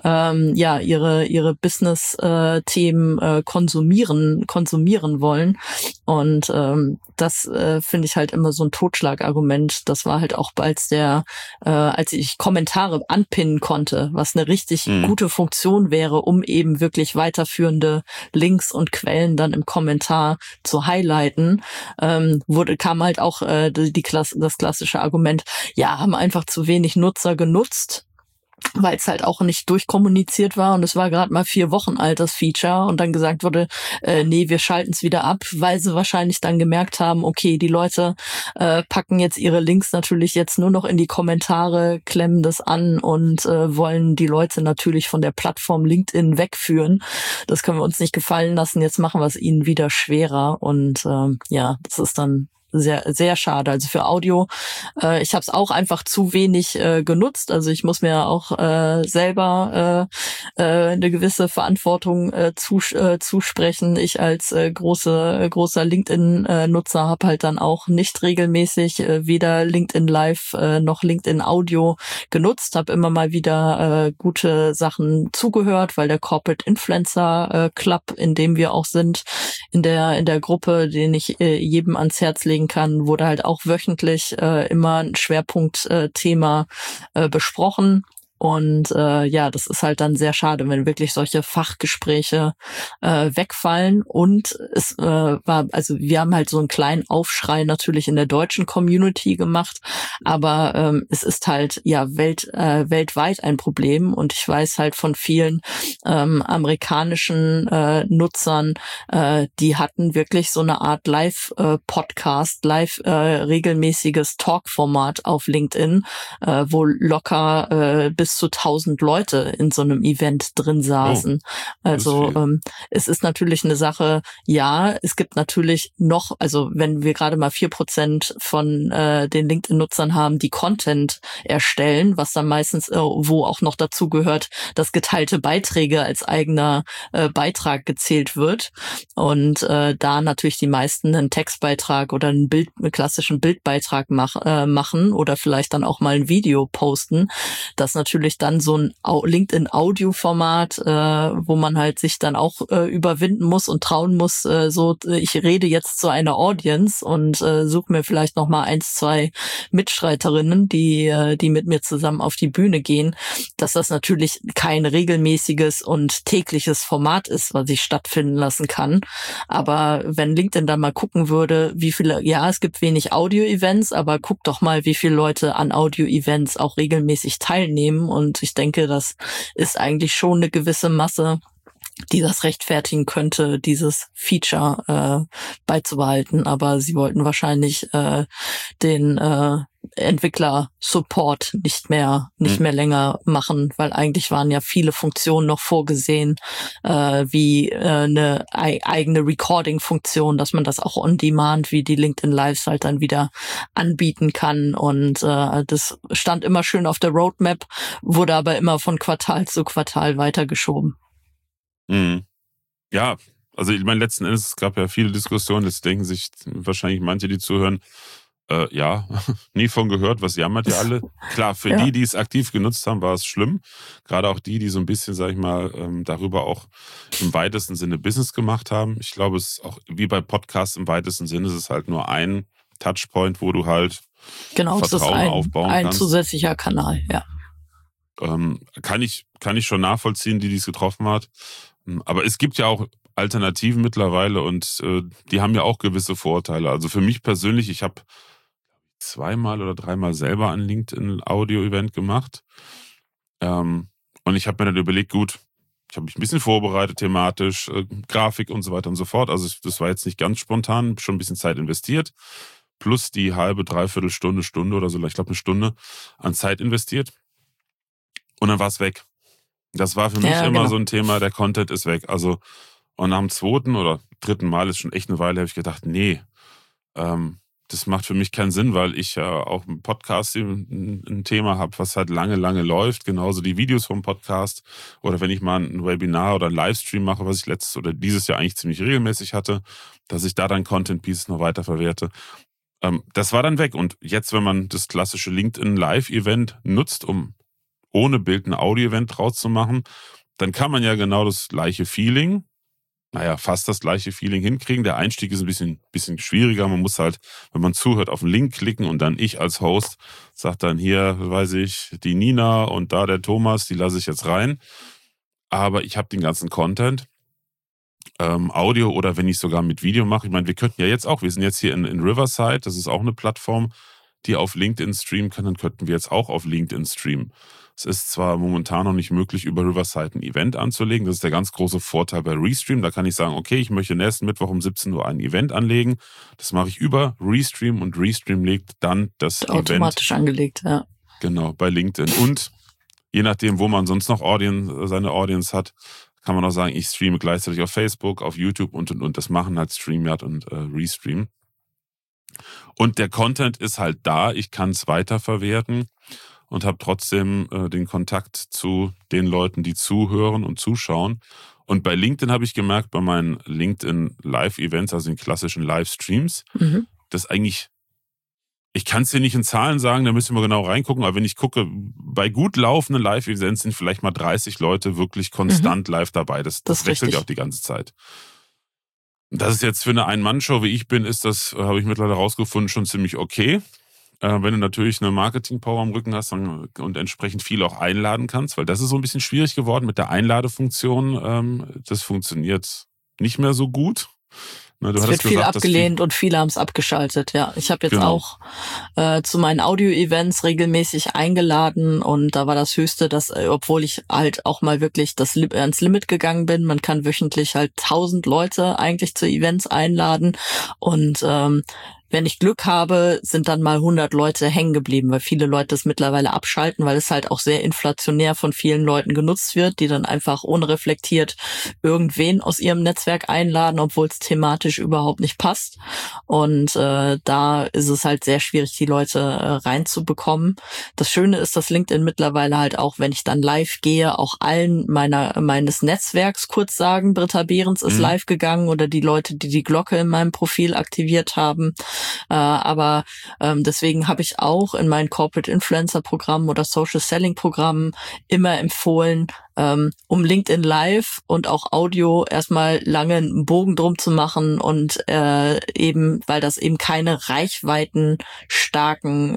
ihre Business-Themen konsumieren wollen. Und das finde ich halt immer so ein Totschlagargument. Das war halt auch, als ich Kommentare anpinnen konnte, was eine richtig gute Funktion wäre, um eben wirklich weiterführende Links und Quellen dann im Kommentar zu highlighten, kam halt auch das klassische Argument, ja, haben einfach zu wenig Nutzer genutzt, weil es halt auch nicht durchkommuniziert war und es war gerade mal 4 Wochen alt, das Feature, und dann gesagt wurde, nee, wir schalten es wieder ab, weil sie wahrscheinlich dann gemerkt haben, okay, die Leute packen jetzt ihre Links natürlich jetzt nur noch in die Kommentare, klemmen das an und wollen die Leute natürlich von der Plattform LinkedIn wegführen. Das können wir uns nicht gefallen lassen, jetzt machen wir es ihnen wieder schwerer und das ist dann sehr, sehr schade. Also für Audio, ich habe es auch einfach zu wenig genutzt. Also ich muss mir auch selber eine gewisse Verantwortung zusprechen. Ich als großer LinkedIn-Nutzer habe halt dann auch nicht regelmäßig weder LinkedIn Live noch LinkedIn Audio genutzt, habe immer mal wieder gute Sachen zugehört, weil der Corporate Influencer Club, in dem wir auch sind, in der Gruppe, den ich jedem ans Herz legen kann, wurde halt auch wöchentlich immer ein Schwerpunktthema besprochen. Und das ist halt dann sehr schade, wenn wirklich solche Fachgespräche wegfallen. Und wir haben halt so einen kleinen Aufschrei natürlich in der deutschen Community gemacht, aber es ist halt weltweit ein Problem. Und ich weiß halt von vielen amerikanischen Nutzern, die hatten wirklich so eine Art Live-Podcast, regelmäßiges Talk-Format auf LinkedIn, wo locker bis zu 1000 Leute in so einem Event drin saßen. Also es ist natürlich eine Sache, ja, es gibt natürlich noch, also wenn wir gerade mal 4% von den LinkedIn-Nutzern haben, die Content erstellen, was dann meistens, wo auch noch dazu gehört, dass geteilte Beiträge als eigener Beitrag gezählt wird. Und da natürlich die meisten einen Textbeitrag oder einen klassischen Bildbeitrag machen oder vielleicht dann auch mal ein Video posten, das natürlich natürlich dann so ein LinkedIn-Audio-Format, wo man halt sich dann auch überwinden muss und trauen muss, ich rede jetzt zu einer Audience und suche mir vielleicht noch mal 1, 2 Mitstreiterinnen, die mit mir zusammen auf die Bühne gehen, dass das natürlich kein regelmäßiges und tägliches Format ist, was ich stattfinden lassen kann. Aber wenn LinkedIn da mal gucken würde, wie viele, ja, es gibt wenig Audio-Events, aber guck doch mal, wie viele Leute an Audio-Events auch regelmäßig teilnehmen. Und ich denke, das ist eigentlich schon eine gewisse Masse, die das rechtfertigen könnte, dieses Feature beizubehalten. Aber sie wollten wahrscheinlich den Entwickler-Support nicht mehr länger machen, weil eigentlich waren ja viele Funktionen noch vorgesehen, wie eine eigene Recording-Funktion, dass man das auch on demand, wie die LinkedIn Lives halt dann wieder anbieten kann. Und das stand immer schön auf der Roadmap, wurde aber immer von Quartal zu Quartal weitergeschoben. Mhm. Ja, also ich meine, letzten Endes, es gab ja viele Diskussionen, jetzt denken sich wahrscheinlich manche, die zuhören, ja, nie von gehört, was jammert ihr alle? Klar, für die es aktiv genutzt haben, war es schlimm. Gerade auch die so ein bisschen, sag ich mal, darüber auch im weitesten Sinne Business gemacht haben. Ich glaube, es ist auch wie bei Podcasts im weitesten Sinne, ist es halt nur ein Touchpoint, wo du halt Vertrauen aufbauen kannst. Ein zusätzlicher Kanal, ja. Kann ich schon nachvollziehen, die es getroffen hat. Aber es gibt ja auch Alternativen mittlerweile und die haben ja auch gewisse Vorteile. Also für mich persönlich, ich habe 2-mal oder 3-mal selber ein LinkedIn-Audio-Event gemacht. Und ich habe mir dann überlegt, gut, ich habe mich ein bisschen vorbereitet thematisch, Grafik und so weiter und so fort. Also das war jetzt nicht ganz spontan, schon ein bisschen Zeit investiert. Plus die halbe, dreiviertel Stunde oder so, ich glaube 1 Stunde an Zeit investiert. Und dann war es weg. Das war für mich immer so ein Thema, der Content ist weg. Also, und nach dem 2. oder 3. Mal, ist schon echt eine Weile, habe ich gedacht, nee, das macht für mich keinen Sinn, weil ich ja auch im Podcast ein Thema habe, was halt lange läuft. Genauso die Videos vom Podcast. Oder wenn ich mal ein Webinar oder ein Livestream mache, was ich letztes oder dieses Jahr eigentlich ziemlich regelmäßig hatte, dass ich da dann Content-Pieces noch weiter verwerte. Das war dann weg. Und jetzt, wenn man das klassische LinkedIn Live-Event nutzt, um ohne Bild ein Audio-Event draus zu machen, dann kann man ja genau das gleiche Feeling, fast das gleiche Feeling hinkriegen. Der Einstieg ist ein bisschen schwieriger. Man muss halt, wenn man zuhört, auf den Link klicken und dann ich als Host sage dann hier, weiß ich, die Nina und da der Thomas, die lasse ich jetzt rein. Aber ich habe den ganzen Content, Audio oder wenn ich sogar mit Video mache. Ich meine, wir sind jetzt hier in Riverside, das ist auch eine Plattform, die auf LinkedIn streamen kann, dann könnten wir jetzt auch auf LinkedIn streamen. Es ist zwar momentan noch nicht möglich, über Riverside ein Event anzulegen. Das ist der ganz große Vorteil bei Restream. Da kann ich sagen, okay, ich möchte nächsten Mittwoch um 17 Uhr ein Event anlegen. Das mache ich über Restream und Restream legt dann das Event automatisch angelegt, ja. Genau, bei LinkedIn. Und je nachdem, wo man sonst noch seine Audience hat, kann man auch sagen, ich streame gleichzeitig auf Facebook, auf YouTube und. Das machen halt StreamYard und Restream. Und der Content ist halt da. Ich kann es weiterverwerten und habe trotzdem den Kontakt zu den Leuten, die zuhören und zuschauen. Und bei LinkedIn habe ich gemerkt, bei meinen LinkedIn Live-Events, also den klassischen Livestreams, dass eigentlich, ich kann es dir nicht in Zahlen sagen, da müssen wir genau reingucken, aber wenn ich gucke, bei gut laufenden Live-Events sind vielleicht mal 30 Leute wirklich konstant live dabei. Das wechselt ja auch die ganze Zeit. Das ist jetzt für eine Ein-Mann-Show, wie ich bin, ist das, habe ich mittlerweile rausgefunden, schon ziemlich okay. Wenn du natürlich eine Marketing-Power am Rücken hast und entsprechend viel auch einladen kannst, weil das ist so ein bisschen schwierig geworden mit der Einladefunktion. Das funktioniert nicht mehr so gut. Es wird viel abgelehnt und viele haben es abgeschaltet, ja. Ich habe jetzt auch zu meinen Audio-Events regelmäßig eingeladen und da war das Höchste, dass, obwohl ich halt auch mal wirklich ans Limit gegangen bin, man kann wöchentlich halt 1000 Leute eigentlich zu Events einladen und wenn ich Glück habe, sind dann mal 100 Leute hängen geblieben, weil viele Leute es mittlerweile abschalten, weil es halt auch sehr inflationär von vielen Leuten genutzt wird, die dann einfach unreflektiert irgendwen aus ihrem Netzwerk einladen, obwohl es thematisch überhaupt nicht passt. Und da ist es halt sehr schwierig, die Leute reinzubekommen. Das Schöne ist, dass LinkedIn mittlerweile halt auch, wenn ich dann live gehe, auch allen meines Netzwerks kurz sagen, Britta Behrens ist live gegangen oder die Leute, die die Glocke in meinem Profil aktiviert haben. Aber deswegen habe ich auch in meinen Corporate Influencer Programmen oder Social Selling Programmen immer empfohlen, um LinkedIn Live und auch Audio erstmal lange einen Bogen drum zu machen und eben, weil das eben keine reichweitenstarken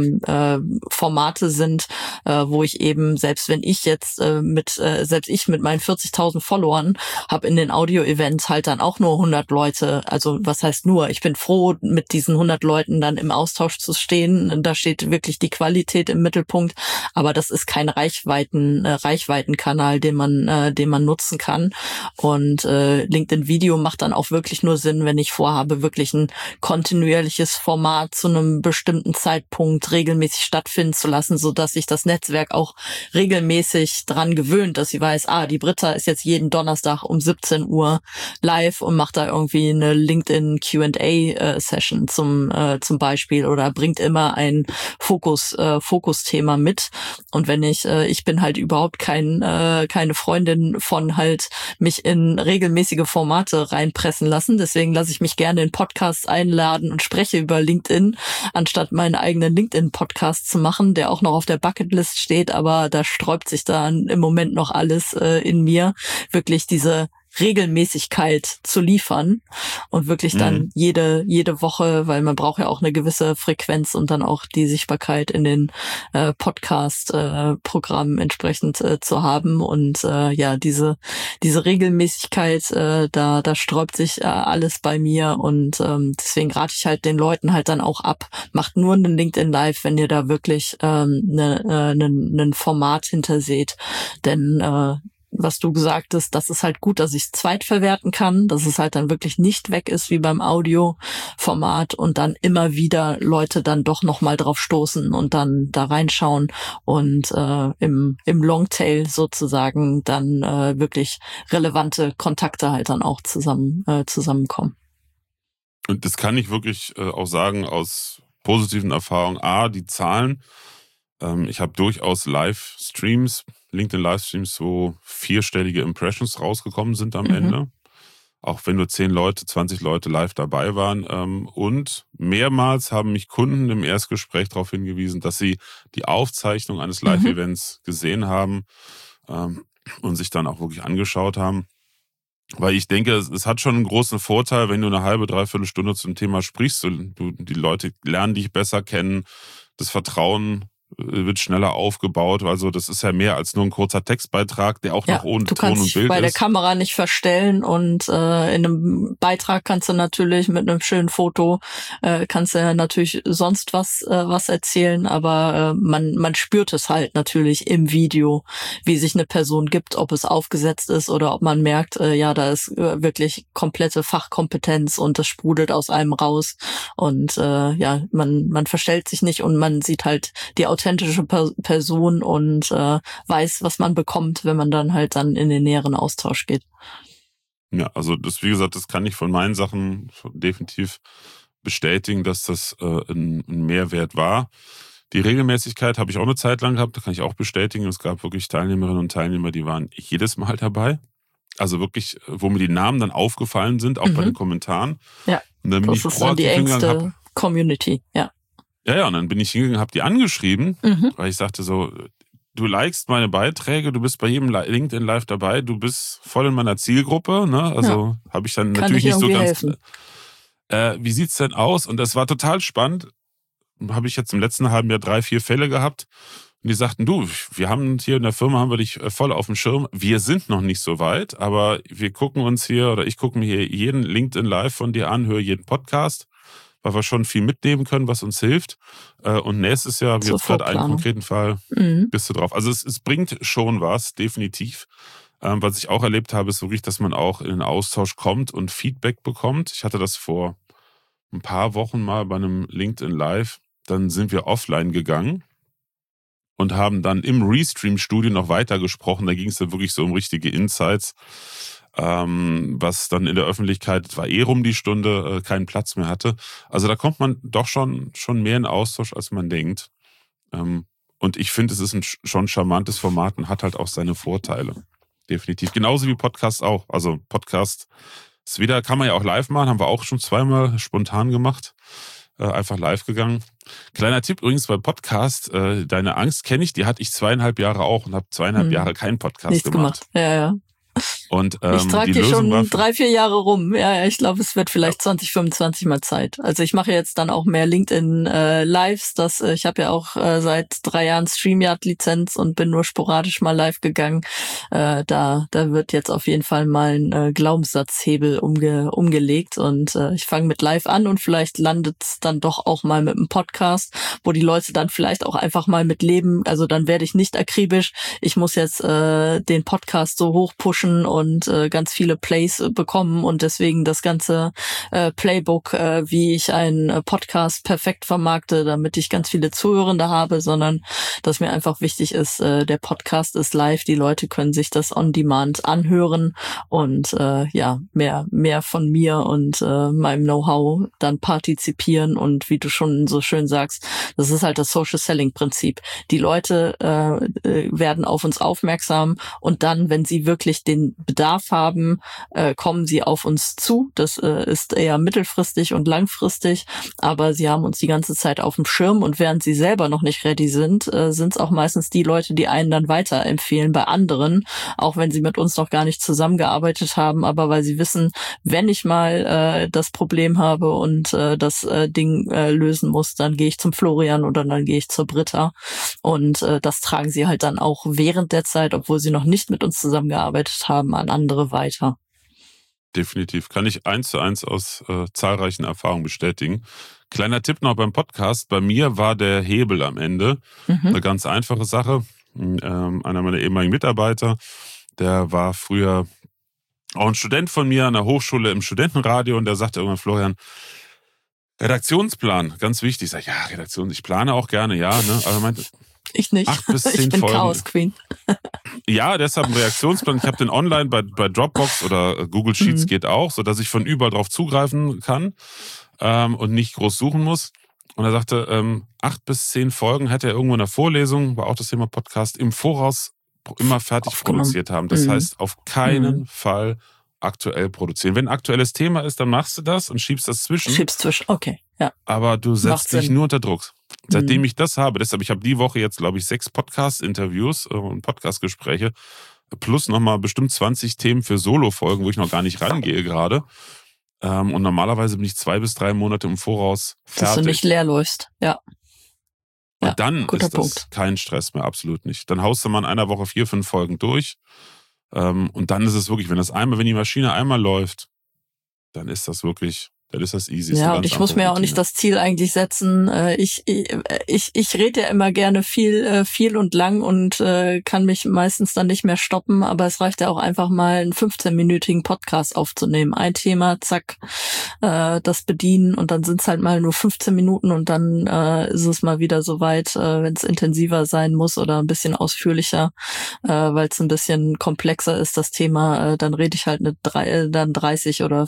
Formate sind, wo ich eben, selbst ich mit meinen 40.000 Followern habe in den Audio-Events halt dann auch nur 100 Leute, also was heißt nur, ich bin froh, mit diesen 100 Leuten dann im Austausch zu stehen, da steht wirklich die Qualität im Mittelpunkt, aber das ist kein Reichweitenkanal, den man nutzen kann. Und LinkedIn Video macht dann auch wirklich nur Sinn, wenn ich vorhabe, wirklich ein kontinuierliches Format zu einem bestimmten Zeitpunkt regelmäßig stattfinden zu lassen, so dass sich das Netzwerk auch regelmäßig dran gewöhnt, dass sie weiß, die Britta ist jetzt jeden Donnerstag um 17 Uhr live und macht da irgendwie eine LinkedIn Q&A Session zum Beispiel oder bringt immer ein Fokusthema mit. Und wenn ich bin halt überhaupt keine Freundin von halt mich in regelmäßige Formate reinpressen lassen. Deswegen lasse ich mich gerne in Podcasts einladen und spreche über LinkedIn, anstatt meinen eigenen LinkedIn-Podcast zu machen, der auch noch auf der Bucketlist steht. Aber da sträubt sich dann im Moment noch alles in mir, wirklich diese Regelmäßigkeit zu liefern und wirklich dann jede Woche, weil man braucht ja auch eine gewisse Frequenz und dann auch die Sichtbarkeit in den Podcast-Programmen entsprechend zu haben und diese Regelmäßigkeit, da sträubt sich alles bei mir und deswegen rate ich halt den Leuten halt dann auch ab, macht nur einen LinkedIn Live, wenn ihr da wirklich ein Format hinterseht, denn was du gesagt hast, das ist halt gut, dass ich es zweitverwerten kann, dass es halt dann wirklich nicht weg ist wie beim Audioformat und dann immer wieder Leute dann doch nochmal drauf stoßen und dann da reinschauen und im Longtail sozusagen dann wirklich relevante Kontakte halt dann auch zusammenkommen. Und das kann ich wirklich auch sagen aus positiven Erfahrungen. Die Zahlen. Ich habe durchaus Livestreams, LinkedIn-Livestreams, wo 4-stellige Impressions rausgekommen sind am Ende. Auch wenn nur 10 Leute, 20 Leute live dabei waren. Und mehrmals haben mich Kunden im Erstgespräch darauf hingewiesen, dass sie die Aufzeichnung eines Live-Events gesehen haben und sich dann auch wirklich angeschaut haben. Weil ich denke, es hat schon einen großen Vorteil, wenn du eine halbe, dreiviertel Stunde zum Thema sprichst. Die Leute lernen dich besser kennen, das Vertrauen wird schneller aufgebaut. Also das ist ja mehr als nur ein kurzer Textbeitrag, der auch noch ohne Ton und Bild ist. Du kannst dich bei der Kamera nicht verstellen und in einem Beitrag kannst du natürlich mit einem schönen Foto kannst du ja natürlich sonst was erzählen, aber man spürt es halt natürlich im Video, wie sich eine Person gibt, ob es aufgesetzt ist oder ob man merkt, da ist wirklich komplette Fachkompetenz und das sprudelt aus einem raus und man verstellt sich nicht und man sieht halt die authentische Person und weiß, was man bekommt, wenn man dann halt in den näheren Austausch geht. Ja, also das, wie gesagt, das kann ich von meinen Sachen definitiv bestätigen, dass das ein Mehrwert war. Die Regelmäßigkeit habe ich auch eine Zeit lang gehabt, da kann ich auch bestätigen. Es gab wirklich Teilnehmerinnen und Teilnehmer, die waren jedes Mal dabei. Also wirklich, wo mir die Namen dann aufgefallen sind, auch bei den Kommentaren. Ja, das ist dann die engste Community, ja. Ja, und dann bin ich hingegangen, habe die angeschrieben, weil ich sagte so, du likest meine Beiträge, du bist bei jedem LinkedIn Live dabei, du bist voll in meiner Zielgruppe, ne? Also habe ich dann natürlich nicht so ganz. Wie sieht's denn aus? Und das war total spannend. Habe ich jetzt im letzten halben Jahr 3-4 Fälle gehabt. Und die sagten, wir haben hier in der Firma, haben wir dich voll auf dem Schirm. Wir sind noch nicht so weit, aber wir gucken uns hier, oder ich gucke mir hier jeden LinkedIn Live von dir an, höre jeden Podcast, weil wir schon viel mitnehmen können, was uns hilft. Und nächstes Jahr, jetzt gerade einen konkreten Fall, bist du drauf. Also es bringt schon was, definitiv. Was ich auch erlebt habe, ist wirklich, dass man auch in den Austausch kommt und Feedback bekommt. Ich hatte das vor ein paar Wochen mal bei einem LinkedIn Live. Dann sind wir offline gegangen und haben dann im Restream-Studio noch weitergesprochen. Da ging es dann wirklich so um richtige Insights. Was dann in der Öffentlichkeit, war rum die Stunde, keinen Platz mehr hatte. Also da kommt man doch schon mehr in Austausch, als man denkt. Und ich finde, es ist ein schon charmantes Format und hat halt auch seine Vorteile. Definitiv. Genauso wie Podcast auch. Also Podcast Ist wieder, kann man ja auch live machen, haben wir auch schon zweimal spontan gemacht. Einfach live gegangen. Kleiner Tipp übrigens bei Podcast, deine Angst kenne ich, die hatte ich 2,5 Jahre auch und habe 2,5 Jahre keinen Podcast Nichts gemacht. Ja. Und ich trage die die Lösung schon 3-4 Jahre rum. Ja, ich glaube, es wird vielleicht 2025 mal Zeit. Also ich mache jetzt dann auch mehr LinkedIn Lives. Ich habe ja auch seit 3 Jahren StreamYard-Lizenz und bin nur sporadisch mal live gegangen. Da wird jetzt auf jeden Fall mal ein Glaubenssatzhebel umgelegt und ich fange mit Live an und vielleicht landet es dann doch auch mal mit einem Podcast, wo die Leute dann vielleicht auch einfach mal mitleben. Also dann werde ich nicht akribisch. Ich muss jetzt den Podcast so hoch pushen und ganz viele Plays bekommen und deswegen das ganze Playbook, wie ich einen Podcast perfekt vermarkte, damit ich ganz viele Zuhörende habe, sondern dass mir einfach wichtig ist, der Podcast ist live, die Leute können sich das on demand anhören und mehr von mir und meinem Know-how dann partizipieren und wie du schon so schön sagst, das ist halt das Social Selling Prinzip. Die Leute werden auf uns aufmerksam und dann, wenn sie wirklich den Bedarf haben, kommen sie auf uns zu. Das ist eher mittelfristig und langfristig, aber sie haben uns die ganze Zeit auf dem Schirm und während sie selber noch nicht ready sind, sind es auch meistens die Leute, die einen dann weiterempfehlen bei anderen, auch wenn sie mit uns noch gar nicht zusammengearbeitet haben, aber weil sie wissen, wenn ich mal das Problem habe und das Ding lösen muss, dann gehe ich zum Florian oder dann gehe ich zur Britta und das tragen sie halt dann auch während der Zeit, obwohl sie noch nicht mit uns zusammengearbeitet haben, an andere weiter. Definitiv. Kann ich 1:1 aus zahlreichen Erfahrungen bestätigen. Kleiner Tipp noch beim Podcast. Bei mir war der Hebel am Ende eine ganz einfache Sache. Einer meiner ehemaligen Mitarbeiter, der war früher auch ein Student von mir an der Hochschule im Studentenradio und der sagte irgendwann, Florian, Redaktionsplan, ganz wichtig. Ich sage, ja, Redaktion, ich plane auch gerne, ja. Ne? Aber er meinte, ich nicht. 8 bis 10 ich bin Folgen. Chaos Queen. Ja, deshalb ein Reaktionsplan. Ich habe den online bei Dropbox oder Google Sheets geht auch, sodass ich von überall drauf zugreifen kann und nicht groß suchen muss. Und er sagte, 8 bis 10 Folgen hätte er irgendwo in der Vorlesung, war auch das Thema Podcast, im Voraus immer fertig produziert haben. Das heißt, auf keinen Fall aktuell produzieren. Wenn ein aktuelles Thema ist, dann machst du das und schiebst das zwischen. Okay, ja. Aber du setzt dich nur unter Druck. Seitdem ich das habe, deshalb, ich habe die Woche jetzt, glaube ich, 6 Podcast-Interviews und Podcast-Gespräche, plus nochmal bestimmt 20 Themen für Solo-Folgen, wo ich noch gar nicht rangehe gerade. Und normalerweise bin ich 2 bis 3 Monate im Voraus fertig. Dass du nicht leer läufst, ja. Und dann ist Punkt. das kein Stress mehr, absolut nicht. Dann haust du mal in einer Woche 4, 5 Folgen durch. Und dann ist es wirklich, wenn die Maschine einmal läuft, dann ist das wirklich, dann ist das easy. Ja, und ich muss mir auch nicht das Ziel eigentlich setzen. Ich rede ja immer gerne viel und lang und kann mich meistens dann nicht mehr stoppen, aber es reicht ja auch einfach mal einen 15-minütigen Podcast aufzunehmen. Ein Thema, zack, das bedienen und dann sind es halt mal nur 15 Minuten und dann ist es mal wieder soweit, wenn es intensiver sein muss oder ein bisschen ausführlicher, weil es ein bisschen komplexer ist, das Thema, dann rede ich halt dann 30 oder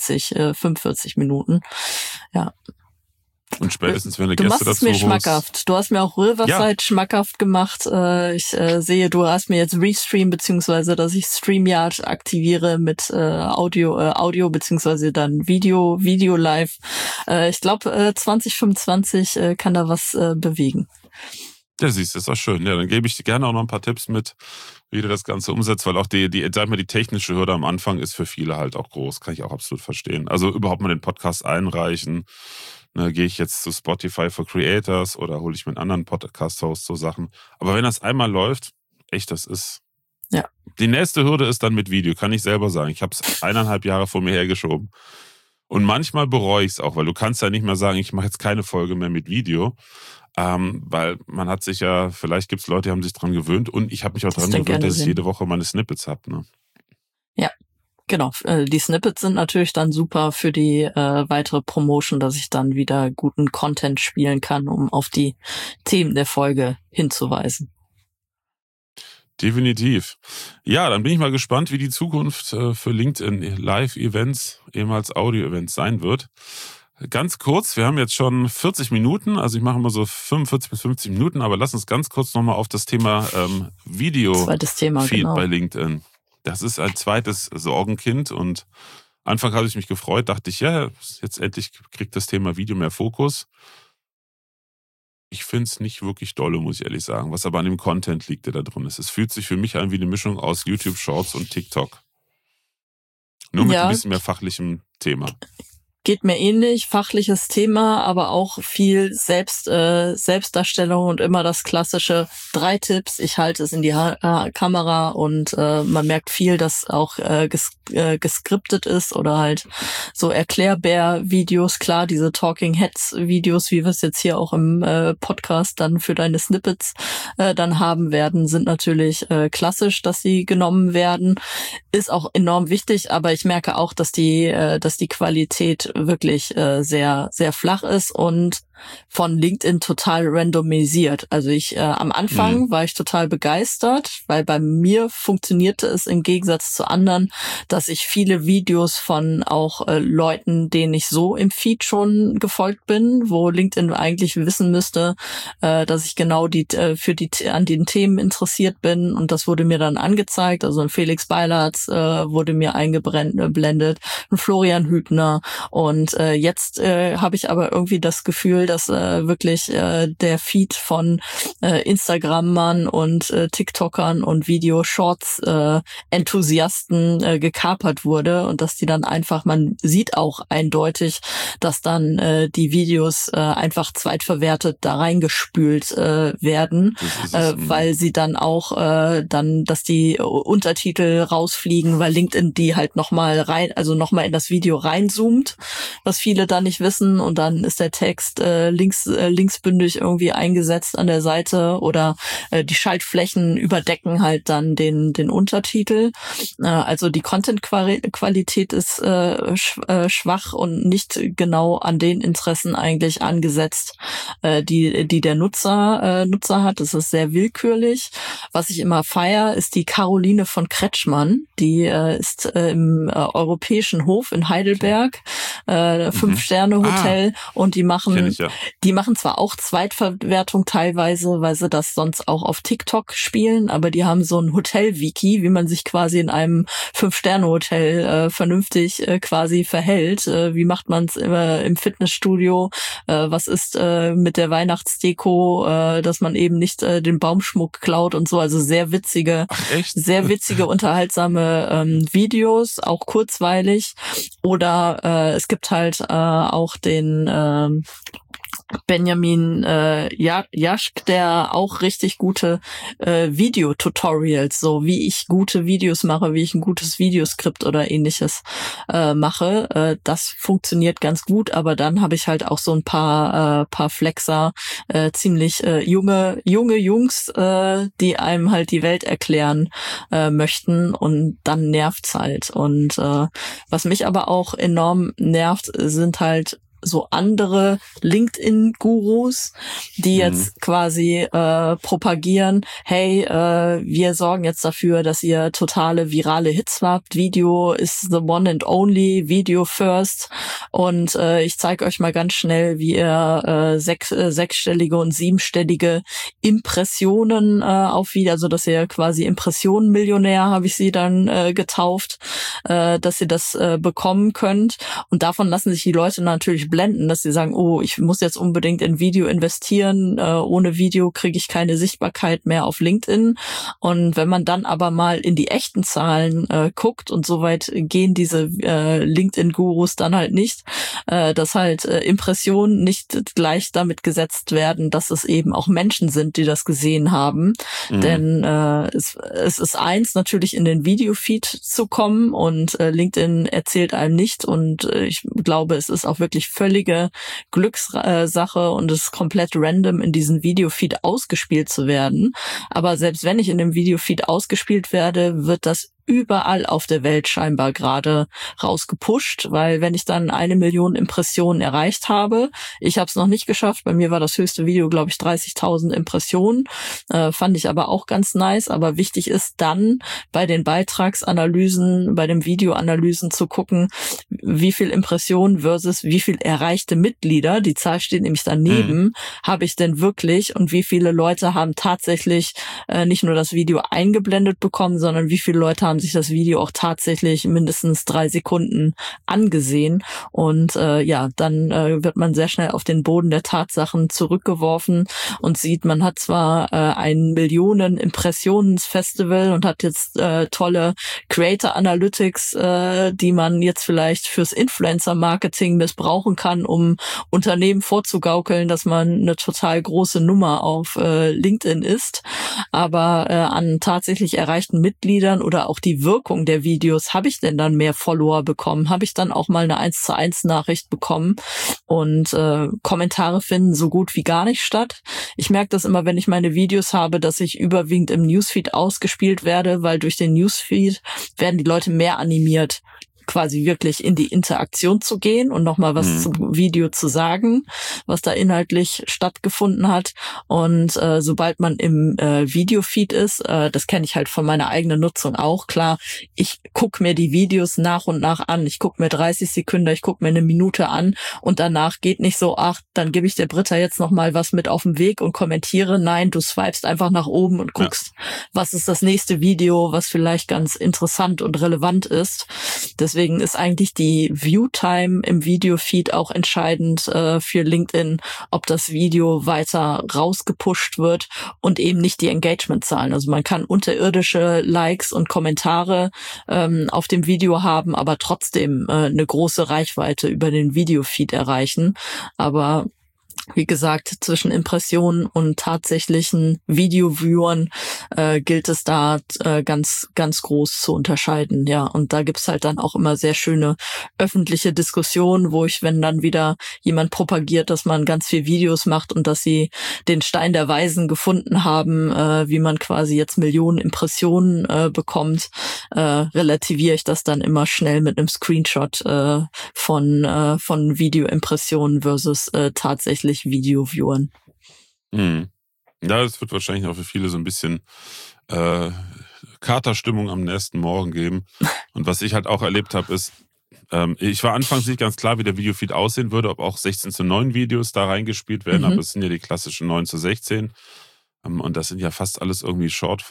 45 Minuten. Ja. Und spätestens, wenn du machst Gäste es dazu mir holst. schmackhaft. Du hast mir auch Riverside schmackhaft gemacht. Ich sehe, du hast mir jetzt Restream, beziehungsweise, dass ich StreamYard aktiviere mit Audio, beziehungsweise dann Video live. Ich glaube, 2025 kann da was bewegen. Ja, siehst du, ist auch schön. Ja, dann gebe ich dir gerne auch noch ein paar Tipps mit, wie du das Ganze umsetzt, weil auch die technische Hürde am Anfang ist für viele halt auch groß. Kann ich auch absolut verstehen. Also überhaupt mal den Podcast einreichen. Ne, gehe ich jetzt zu Spotify for Creators oder hole ich mir einen anderen Podcast-Host so Sachen. Aber wenn das einmal läuft, echt, das ist... Ja. Die nächste Hürde ist dann mit Video, kann ich selber sagen. Ich habe es 1,5 Jahre vor mir hergeschoben. Und manchmal bereue ich es auch, weil du kannst ja nicht mehr sagen, ich mache jetzt keine Folge mehr mit Video. Weil man hat sich ja, vielleicht gibt es Leute, die haben sich dran gewöhnt und ich habe mich auch dran gewöhnt, dass ich jede Woche meine Snippets habe. Ne? Ja, genau. Die Snippets sind natürlich dann super für die weitere Promotion, dass ich dann wieder guten Content spielen kann, um auf die Themen der Folge hinzuweisen. Definitiv. Ja, dann bin ich mal gespannt, wie die Zukunft für LinkedIn Live-Events, ehemals Audio-Events sein wird. Ganz kurz, wir haben jetzt schon 40 Minuten, also ich mache immer so 45 bis 50 Minuten, aber lass uns ganz kurz nochmal auf das Thema Video-Feed genau. bei LinkedIn. Das ist ein zweites Sorgenkind und Anfang hatte ich mich gefreut, dachte ich, ja, jetzt endlich kriegt das Thema Video mehr Fokus. Ich finde es nicht wirklich dolle, muss ich ehrlich sagen, was aber an dem Content liegt, der da drin ist. Es fühlt sich für mich an wie eine Mischung aus YouTube Shorts und TikTok. Nur mit ein bisschen mehr fachlichem Thema. Geht mir ähnlich, fachliches Thema, aber auch viel Selbstdarstellung und immer das klassische 3 Tipps. Ich halte es in die Kamera und man merkt viel, dass auch geskriptet ist oder halt so Erklärbär-Videos. Klar, diese Talking Heads-Videos, wie wir es jetzt hier auch im Podcast dann für deine Snippets dann haben werden, sind natürlich klassisch, dass sie genommen werden. Ist auch enorm wichtig, aber ich merke auch, dass die Qualität wirklich sehr, sehr flach ist und von LinkedIn total randomisiert. Also am Anfang war ich total begeistert, weil bei mir funktionierte es im Gegensatz zu anderen, dass ich viele Videos von auch Leuten, denen ich so im Feed schon gefolgt bin, wo LinkedIn eigentlich wissen müsste, dass ich genau an den Themen interessiert bin, und das wurde mir dann angezeigt. Also ein Felix Beilatz wurde mir eingeblendet, ein Florian Hübner, und jetzt habe ich aber irgendwie das Gefühl, dass wirklich der Feed von Instagrammern und TikTokern und Video-Shorts Enthusiasten gekapert wurde, und dass die dann einfach, man sieht auch eindeutig, dass dann die Videos einfach zweitverwertet da reingespült werden, weil sie dann auch dass die Untertitel rausfliegen, weil LinkedIn die halt nochmal in das Video reinzoomt, was viele da nicht wissen, und dann ist der Text linksbündig irgendwie eingesetzt an der Seite, oder die Schaltflächen überdecken halt dann den Untertitel. Also die Content-Qualität ist schwach und nicht genau an den Interessen eigentlich angesetzt, die der Nutzer hat. Das ist sehr willkürlich. Was ich immer feiere, ist die Caroline von Kretschmann. Die ist im Europäischen Hof in Heidelberg, 5-Sterne-Hotel, und die machen zwar auch Zweitverwertung teilweise, weil sie das sonst auch auf TikTok spielen, aber die haben so ein Hotel-Wiki, wie man sich quasi in einem 5-Sterne-Hotel vernünftig quasi verhält. Wie macht man es im Fitnessstudio? Was ist mit der Weihnachtsdeko, dass man eben nicht den Baumschmuck klaut und so. Also sehr witzige, unterhaltsame Videos, auch kurzweilig. Oder es gibt halt auch den Benjamin Jaschk, der auch richtig gute Videotutorials, so wie ich gute Videos mache, wie ich ein gutes Videoskript oder ähnliches mache. Das funktioniert ganz gut, aber dann habe ich halt auch so ein paar Flexer, ziemlich junge Jungs, die einem halt die Welt erklären möchten, und dann nervt's halt. Und was mich aber auch enorm nervt, sind halt so andere LinkedIn-Gurus, die jetzt quasi propagieren, hey, wir sorgen jetzt dafür, dass ihr totale virale Hits habt. Video ist the one and only, Video first. Und ich zeige euch mal ganz schnell, wie ihr sechsstellige und siebenstellige Impressionen auf Video, also dass ihr quasi Impressionenmillionär, habe ich sie dann getauft, dass ihr das bekommen könnt. Und davon lassen sich die Leute natürlich blenden, dass sie sagen, oh, ich muss jetzt unbedingt in Video investieren, ohne Video kriege ich keine Sichtbarkeit mehr auf LinkedIn. Und wenn man dann aber mal in die echten Zahlen guckt, und soweit gehen diese LinkedIn-Gurus dann halt nicht, dass halt Impressionen nicht gleich damit gesetzt werden, dass es eben auch Menschen sind, die das gesehen haben. Denn es ist eins, natürlich in den Videofeed zu kommen, und LinkedIn erzählt einem nicht, und ich glaube, es ist auch wirklich völlige Glückssache und es ist komplett random, in diesen Videofeed ausgespielt zu werden. Aber selbst wenn ich in dem Videofeed ausgespielt werde, wird das überall auf der Welt scheinbar gerade rausgepusht, weil wenn ich dann 1 Million Impressionen erreicht habe, ich habe es noch nicht geschafft, bei mir war das höchste Video, glaube ich, 30.000 Impressionen, fand ich aber auch ganz nice, aber wichtig ist dann bei den Beitragsanalysen, bei den Videoanalysen zu gucken, wie viel Impressionen versus wie viel erreichte Mitglieder, die Zahl steht nämlich daneben, habe ich denn wirklich und wie viele Leute haben tatsächlich nicht nur das Video eingeblendet bekommen, sondern wie viele Leute haben sich das Video auch tatsächlich mindestens 3 Sekunden angesehen. Und dann wird man sehr schnell auf den Boden der Tatsachen zurückgeworfen und sieht, man hat zwar ein Millionen-Impressions-Festival und hat jetzt tolle Creator Analytics, die man jetzt vielleicht fürs Influencer-Marketing missbrauchen kann, um Unternehmen vorzugaukeln, dass man eine total große Nummer auf LinkedIn ist. Aber an tatsächlich erreichten Mitgliedern oder auch die Wirkung der Videos, habe ich denn dann mehr Follower bekommen? Habe ich dann auch mal eine 1:1 Nachricht bekommen? Und Kommentare finden so gut wie gar nicht statt. Ich merke das immer, wenn ich meine Videos habe, dass ich überwiegend im Newsfeed ausgespielt werde, weil durch den Newsfeed werden die Leute mehr animiert, quasi wirklich in die Interaktion zu gehen und nochmal was zum Video zu sagen, was da inhaltlich stattgefunden hat. Und sobald man im Videofeed ist, das kenne ich halt von meiner eigenen Nutzung auch, klar, ich gucke mir die Videos nach und nach an. Ich gucke mir 30 Sekunden, ich gucke mir eine Minute an und danach geht nicht so, dann gebe ich der Britta jetzt nochmal was mit auf den Weg und kommentiere. Nein, du swipest einfach nach oben und guckst, was ist das nächste Video, was vielleicht ganz interessant und relevant ist. Deswegen ist eigentlich die View-Time im Videofeed auch entscheidend für LinkedIn, ob das Video weiter rausgepusht wird und eben nicht die Engagement-Zahlen. Also man kann unterirdische Likes und Kommentare auf dem Video haben, aber trotzdem eine große Reichweite über den Videofeed erreichen. Aber wie gesagt, zwischen Impressionen und tatsächlichen Video-Viewern gilt es da ganz, ganz groß zu unterscheiden. Ja, und da gibt's halt dann auch immer sehr schöne öffentliche Diskussionen, wo wenn dann wieder jemand propagiert, dass man ganz viel Videos macht und dass sie den Stein der Weisen gefunden haben, wie man quasi jetzt Millionen Impressionen bekommt, relativiere ich das dann immer schnell mit einem Screenshot von Video-Impressionen versus tatsächlich Video-Viewern. Ja, das wird wahrscheinlich auch für viele so ein bisschen Katerstimmung am nächsten Morgen geben. Und was ich halt auch erlebt habe, ist, ich war anfangs nicht ganz klar, wie der Videofeed aussehen würde, ob auch 16:9 Videos da reingespielt werden, aber es sind ja die klassischen 9:16. Und das sind ja fast alles irgendwie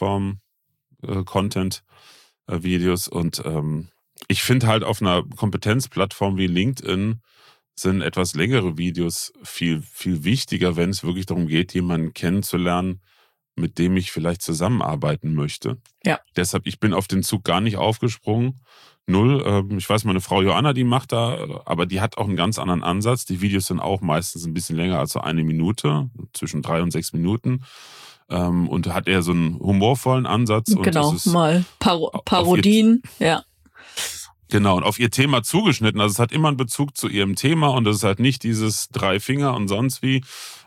Shortform-Content-Videos. Und ich finde halt auf einer Kompetenzplattform wie LinkedIn sind etwas längere Videos viel, viel wichtiger, wenn es wirklich darum geht, jemanden kennenzulernen, mit dem ich vielleicht zusammenarbeiten möchte. Ja. Deshalb, ich bin auf den Zug gar nicht aufgesprungen. Null. Ich weiß, meine Frau Joanna, die macht da, aber die hat auch einen ganz anderen Ansatz. Die Videos sind auch meistens ein bisschen länger als so 1 Minute, zwischen 3 und 6 Minuten. Und hat eher so einen humorvollen Ansatz. Genau, und das ist mal Parodien, ja. Genau, und auf ihr Thema zugeschnitten. Also es hat immer einen Bezug zu ihrem Thema und es ist halt nicht dieses 3 Finger und sonst wie.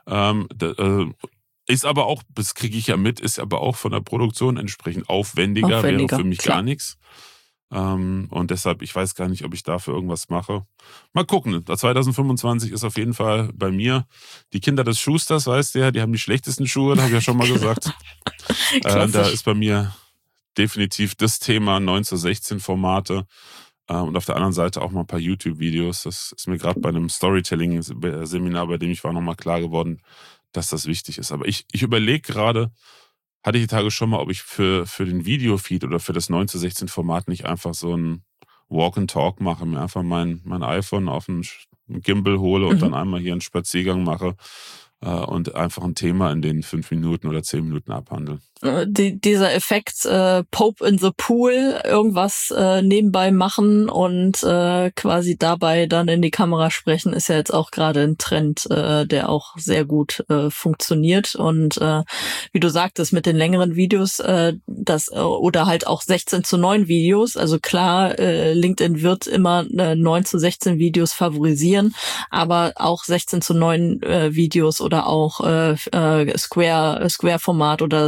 Ist aber auch, das kriege ich ja mit, ist aber auch von der Produktion entsprechend aufwendiger, wäre für mich klar. gar nichts. Und deshalb, ich weiß gar nicht, ob ich dafür irgendwas mache. Mal gucken. 2025 ist auf jeden Fall bei mir die Kinder des Schusters, weißt du ja, die haben die schlechtesten Schuhe, habe ich ja schon mal gesagt. Da ist bei mir definitiv das Thema 9:16 Formate. Und auf der anderen Seite auch mal ein paar YouTube-Videos. Das ist mir gerade bei einem Storytelling-Seminar, bei dem ich war, nochmal klar geworden, dass das wichtig ist. Aber ich überlege gerade, hatte ich die Tage schon mal, ob ich für den Videofeed oder für das 9:16 Format nicht einfach so ein Walk and Talk mache, mir einfach mein iPhone auf einen Gimbal hole und dann einmal hier einen Spaziergang mache und einfach ein Thema in den 5 Minuten oder 10 Minuten abhandeln. Dieser Effekt Pope in the Pool, irgendwas nebenbei machen und quasi dabei dann in die Kamera sprechen, ist ja jetzt auch gerade ein Trend, der auch sehr gut funktioniert. Und wie du sagtest, mit den längeren Videos, oder halt auch 16:9 Videos, also klar, LinkedIn wird immer 9:16 Videos favorisieren, aber auch 16:9 Videos oder auch Square-Format oder das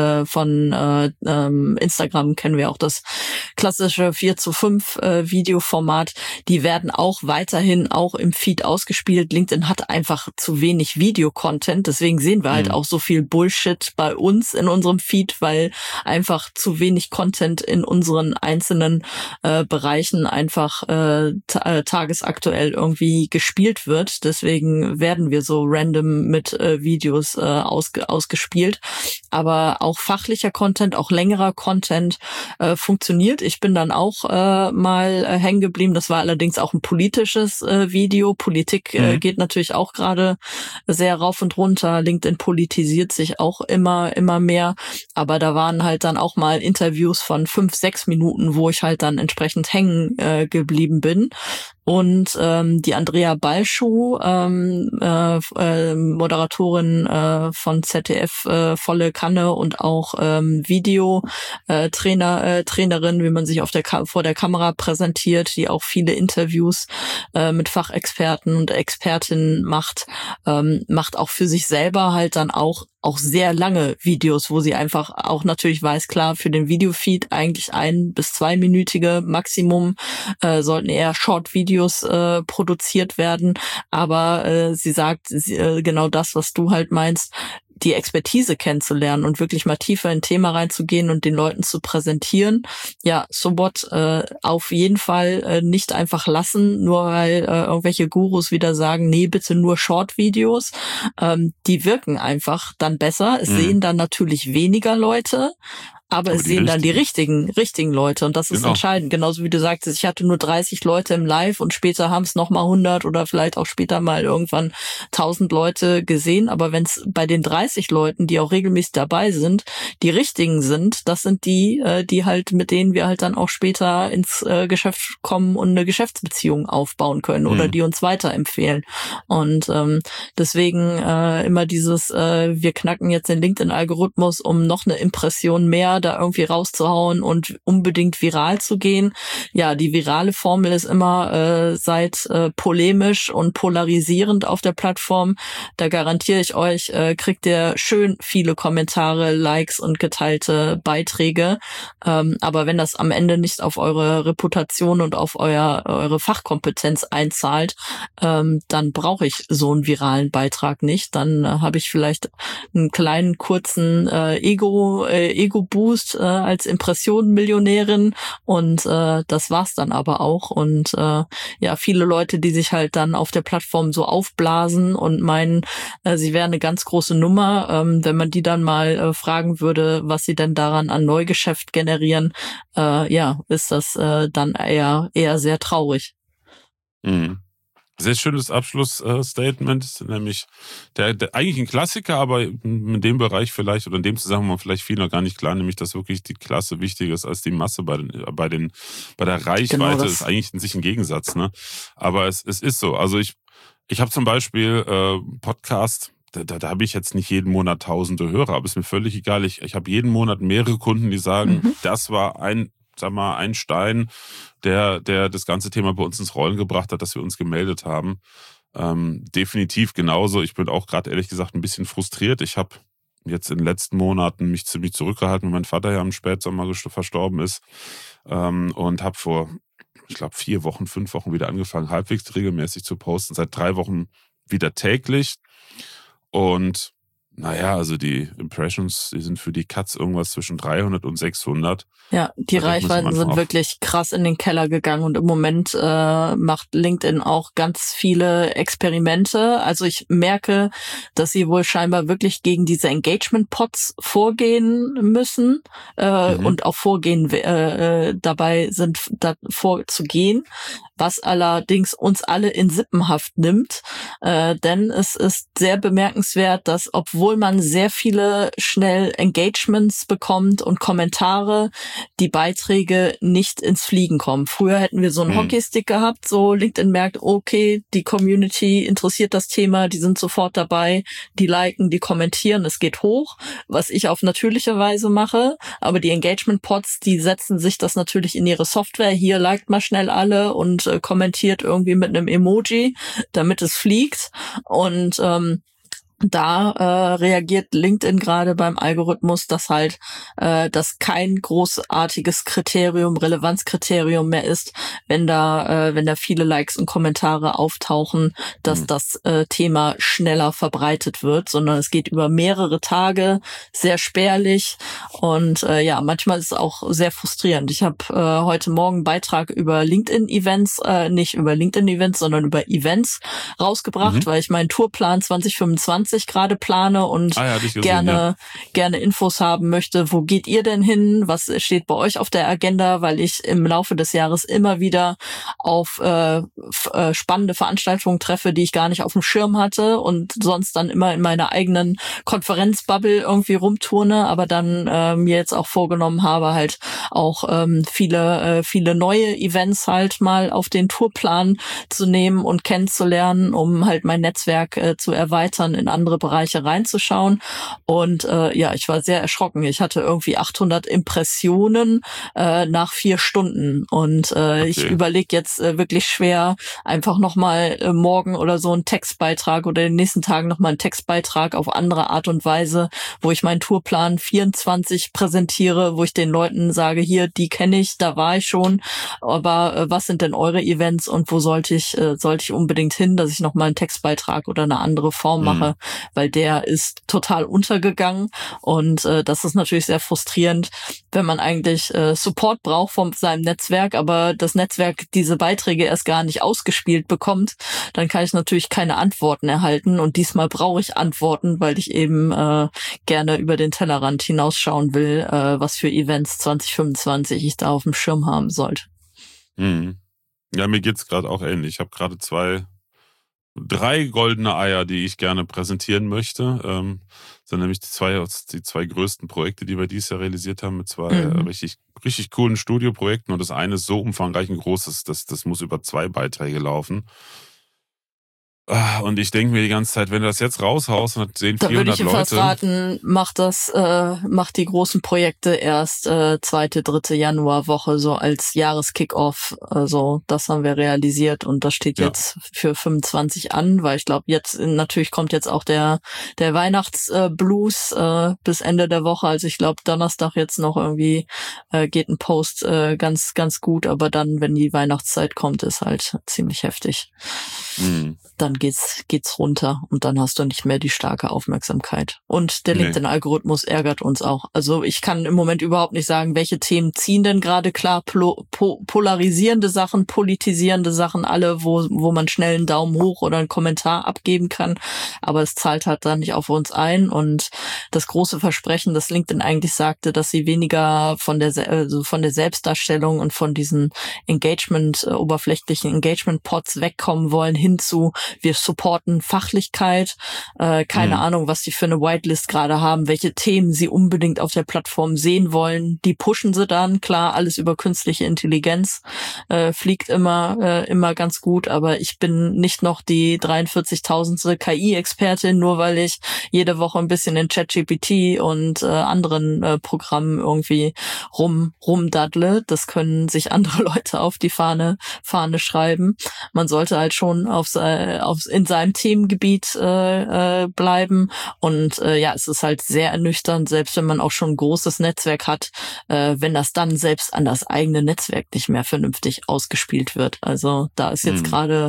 Instagram kennen wir auch das klassische 4:5 Videoformat. Die werden auch weiterhin auch im Feed ausgespielt. LinkedIn hat einfach zu wenig Videocontent, deswegen sehen wir halt auch so viel Bullshit bei uns in unserem Feed, weil einfach zu wenig Content in unseren einzelnen Bereichen einfach tagesaktuell irgendwie gespielt wird. Deswegen werden wir so random mit Videos ausgespielt. Aber auch fachlicher Content, auch längerer Content funktioniert. Ich bin dann auch mal hängen geblieben. Das war allerdings auch ein politisches Video. Politik geht natürlich auch gerade sehr rauf und runter. LinkedIn politisiert sich auch immer mehr. Aber da waren halt dann auch mal Interviews von 5-6 Minuten, wo ich halt dann entsprechend hängen geblieben bin. Und die Andrea Balschuh, Moderatorin von ZDF Volle Kanne und auch Trainerin, wie man sich vor der Kamera präsentiert, die auch viele Interviews mit Fachexperten und Expertinnen macht auch für sich selber halt dann auch sehr lange Videos, wo sie einfach auch natürlich weiß, klar, für den Videofeed eigentlich 1- bis 2-minütige Maximum sollten eher Short-Videos produziert werden. Aber sie sagt genau das, was du halt meinst, die Expertise kennenzulernen und wirklich mal tiefer in ein Thema reinzugehen und den Leuten zu präsentieren. Ja, so what, auf jeden Fall nicht einfach lassen, nur weil irgendwelche Gurus wieder sagen, nee, bitte nur Short-Videos. Die wirken einfach dann besser. Es sehen dann natürlich weniger Leute, aber es sehen dann die richtigen Leute und das ist entscheidend. Genauso wie du sagtest, ich hatte nur 30 Leute im Live und später haben es nochmal 100 oder vielleicht auch später mal irgendwann 1000 Leute gesehen. Aber wenn es bei den 30 Leuten, die auch regelmäßig dabei sind, die richtigen sind, das sind die halt, mit denen wir halt dann auch später ins Geschäft kommen und eine Geschäftsbeziehung aufbauen können oder die uns weiterempfehlen. Und deswegen immer dieses, wir knacken jetzt den LinkedIn-Algorithmus, um noch eine Impression mehr da irgendwie rauszuhauen und unbedingt viral zu gehen. Ja, die virale Formel ist immer, seid polemisch und polarisierend auf der Plattform. Da garantiere ich euch, kriegt ihr schön viele Kommentare, Likes und geteilte Beiträge. Aber wenn das am Ende nicht auf eure Reputation und auf eure Fachkompetenz einzahlt, dann brauche ich so einen viralen Beitrag nicht. Dann habe ich vielleicht einen kleinen, kurzen Ego-Boost als Impressionenmillionärin und das war's dann aber auch. Und ja, viele Leute, die sich halt dann auf der Plattform so aufblasen und meinen, sie wäre eine ganz große Nummer, wenn man die dann mal fragen würde, was sie denn daran an Neugeschäft generieren, ja, ist das dann eher sehr traurig. Sehr schönes Abschlussstatement, nämlich der eigentlich ein Klassiker, aber in dem Bereich vielleicht oder in dem Zusammenhang vielleicht viel noch gar nicht klar, nämlich dass wirklich die Klasse wichtiger ist als die Masse bei der Reichweite. Genau, ist eigentlich in sich ein Gegensatz, ne? Aber es ist so. Also ich habe zum Beispiel Podcast. Da habe ich jetzt nicht jeden Monat tausende Hörer, aber ist mir völlig egal. Ich habe jeden Monat mehrere Kunden, die sagen, das war ein Stein, der das ganze Thema bei uns ins Rollen gebracht hat, dass wir uns gemeldet haben. Definitiv genauso. Ich bin auch gerade ehrlich gesagt ein bisschen frustriert. Ich habe jetzt in den letzten Monaten mich ziemlich zurückgehalten, weil mein Vater ja im Spätsommer verstorben ist und habe vor, ich glaube, 4 Wochen, 5 Wochen wieder angefangen, halbwegs regelmäßig zu posten. Seit 3 Wochen wieder täglich. Und naja, also die Impressions, die sind für die Cuts irgendwas zwischen 300 und 600. Ja, die Reichweiten sind wirklich krass in den Keller gegangen und im Moment macht LinkedIn auch ganz viele Experimente. Also ich merke, dass sie wohl scheinbar wirklich gegen diese Engagement-Pots vorgehen müssen und auch dabei sind, da vorzugehen, was allerdings uns alle in Sippenhaft nimmt. Denn es ist sehr bemerkenswert, dass obwohl man sehr viele schnell Engagements bekommt und Kommentare, die Beiträge nicht ins Fliegen kommen. Früher hätten wir so einen Hockeystick gehabt, so LinkedIn merkt, okay, die Community interessiert das Thema, die sind sofort dabei, die liken, die kommentieren, es geht hoch, was ich auf natürliche Weise mache, aber die Engagement-Pots, die setzen sich das natürlich in ihre Software, hier liked mal schnell alle und kommentiert irgendwie mit einem Emoji, damit es fliegt und Da reagiert LinkedIn gerade beim Algorithmus, dass halt das kein großartiges Kriterium, Relevanzkriterium mehr ist, wenn da viele Likes und Kommentare auftauchen, dass das Thema schneller verbreitet wird, sondern es geht über mehrere Tage, sehr spärlich und manchmal ist es auch sehr frustrierend. Ich habe heute Morgen einen Beitrag über LinkedIn-Events, nicht über LinkedIn-Events, sondern über Events rausgebracht, weil ich meinen Tourplan 2025 gerade plane und gerne Infos haben möchte. Wo geht ihr denn hin? Was steht bei euch auf der Agenda? Weil ich im Laufe des Jahres immer wieder auf spannende Veranstaltungen treffe, die ich gar nicht auf dem Schirm hatte und sonst dann immer in meiner eigenen Konferenzbubble irgendwie rumturne, aber dann mir jetzt auch vorgenommen habe, halt auch viele neue Events halt mal auf den Tourplan zu nehmen und kennenzulernen, um halt mein Netzwerk zu erweitern, in andere Bereiche reinzuschauen. Und ich war sehr erschrocken. Ich hatte irgendwie 800 Impressionen nach 4 Stunden. Und ich überlege jetzt wirklich schwer, einfach nochmal morgen oder so einen Textbeitrag oder in den nächsten Tagen nochmal einen Textbeitrag auf andere Art und Weise, wo ich meinen Tourplan 24 präsentiere, wo ich den Leuten sage, hier, die kenne ich, da war ich schon, aber was sind denn eure Events und wo sollte ich unbedingt hin, dass ich nochmal einen Textbeitrag oder eine andere Form mache, weil der ist total untergegangen und das ist natürlich sehr frustrierend, wenn man eigentlich Support braucht von seinem Netzwerk, aber das Netzwerk diese Beiträge erst gar nicht ausgespielt bekommt, dann kann ich natürlich keine Antworten erhalten und diesmal brauche ich Antworten, weil ich eben gerne über den Tellerrand hinausschauen will, was für Events 2025 ich da auf dem Schirm haben sollte. Ja, mir geht's gerade auch ähnlich. Ich habe gerade 3 goldene Eier, die ich gerne präsentieren möchte. Sind nämlich die zwei größten Projekte, die wir dieses Jahr realisiert haben, mit 2 richtig coolen Studioprojekten. Und das eine ist so umfangreich und groß, das muss über 2 Beiträge laufen. Und ich denke mir die ganze Zeit, wenn du das jetzt raushaust und sehen 400 Leute... Da würde ich ihm fast raten, macht die großen Projekte erst 2., 3. Januarwoche so als Jahreskickoff. Also das haben wir realisiert und das steht jetzt für 25 an, weil ich glaube, jetzt natürlich kommt jetzt auch der Weihnachtsblues bis Ende der Woche. Also ich glaube, Donnerstag jetzt noch irgendwie geht ein Post ganz, ganz gut, aber dann, wenn die Weihnachtszeit kommt, ist halt ziemlich heftig. Dann geht's runter und dann hast du nicht mehr die starke Aufmerksamkeit. Und der LinkedIn-Algorithmus ärgert uns auch. Also ich kann im Moment überhaupt nicht sagen, welche Themen ziehen denn gerade. Klar, polarisierende Sachen, politisierende Sachen, alle, wo man schnell einen Daumen hoch oder einen Kommentar abgeben kann. Aber es zahlt halt dann nicht auf uns ein. Und das große Versprechen, das LinkedIn eigentlich sagte, dass sie weniger von der Selbstdarstellung und von diesen oberflächlichen Engagement-Pods wegkommen wollen, hinzu wir supporten Fachlichkeit, keine Ahnung, was die für eine Whitelist gerade haben, welche Themen sie unbedingt auf der Plattform sehen wollen, die pushen sie dann, klar, alles über künstliche Intelligenz, fliegt immer ganz gut, aber ich bin nicht noch die 43.000. KI-Expertin, nur weil ich jede Woche ein bisschen in ChatGPT und anderen Programmen irgendwie rumdaddle. Das können sich andere Leute auf die Fahne schreiben. Man sollte halt schon in seinem Themengebiet bleiben und es ist halt sehr ernüchternd, selbst wenn man auch schon ein großes Netzwerk hat, wenn das dann selbst an das eigene Netzwerk nicht mehr vernünftig ausgespielt wird. Also da ist jetzt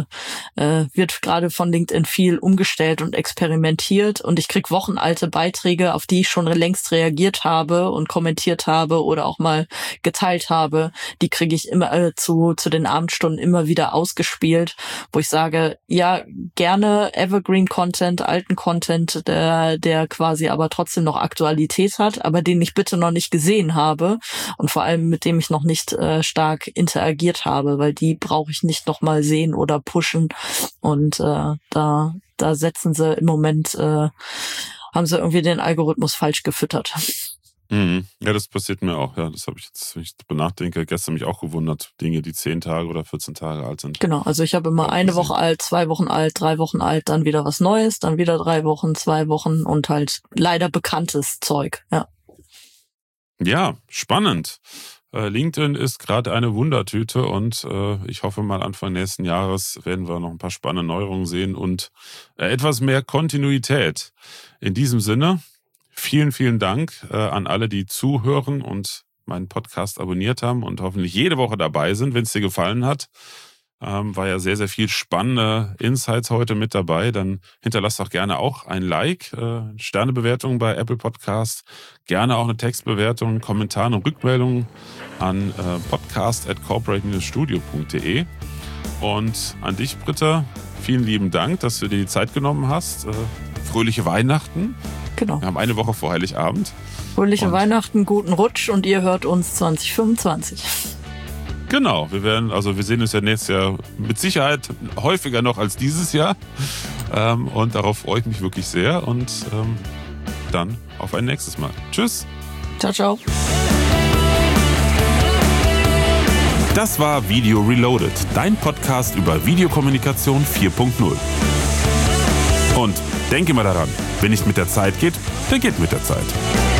wird gerade von LinkedIn viel umgestellt und experimentiert und ich krieg wochenalte Beiträge, auf die ich schon längst reagiert habe und kommentiert habe oder auch mal geteilt habe, die kriege ich immer zu den Abendstunden immer wieder ausgespielt, wo ich sage, ja, gerne Evergreen-Content, alten Content, der quasi aber trotzdem noch Aktualität hat, aber den ich bitte noch nicht gesehen habe und vor allem mit dem ich noch nicht stark interagiert habe, weil die brauche ich nicht noch mal sehen oder pushen und da setzen sie im Moment, haben sie irgendwie den Algorithmus falsch gefüttert. Ja, das passiert mir auch. Ja, das habe ich jetzt, wenn ich darüber nachdenke, gestern mich auch gewundert. Dinge, die 10 Tage oder 14 Tage alt sind. Genau, also ich habe immer eine Woche alt, 2 Wochen alt, 3 Wochen alt, dann wieder was Neues, dann wieder 3 Wochen, 2 Wochen und halt leider bekanntes Zeug. Ja, ja, spannend. LinkedIn ist gerade eine Wundertüte und ich hoffe mal Anfang nächsten Jahres werden wir noch ein paar spannende Neuerungen sehen und etwas mehr Kontinuität. In diesem Sinne, vielen, vielen Dank an alle, die zuhören und meinen Podcast abonniert haben und hoffentlich jede Woche dabei sind, wenn es dir gefallen hat. War ja sehr, sehr viel spannende Insights heute mit dabei. Dann hinterlasst doch gerne auch ein Like, Sternebewertung bei Apple Podcast, gerne auch eine Textbewertung, Kommentare und Rückmeldungen an podcast@corporate-studio.de. Und an dich, Britta, vielen lieben Dank, dass du dir die Zeit genommen hast. Fröhliche Weihnachten. Genau. Wir haben eine Woche vor Heiligabend. Fröhliche Weihnachten, guten Rutsch und ihr hört uns 2025. Genau, wir sehen uns ja nächstes Jahr mit Sicherheit häufiger noch als dieses Jahr. Und darauf freue ich mich wirklich sehr. Und dann auf ein nächstes Mal. Tschüss. Ciao, ciao. Das war Video Reloaded, dein Podcast über Videokommunikation 4.0. Und denke mal daran, wenn nicht mit der Zeit geht, dann geht mit der Zeit.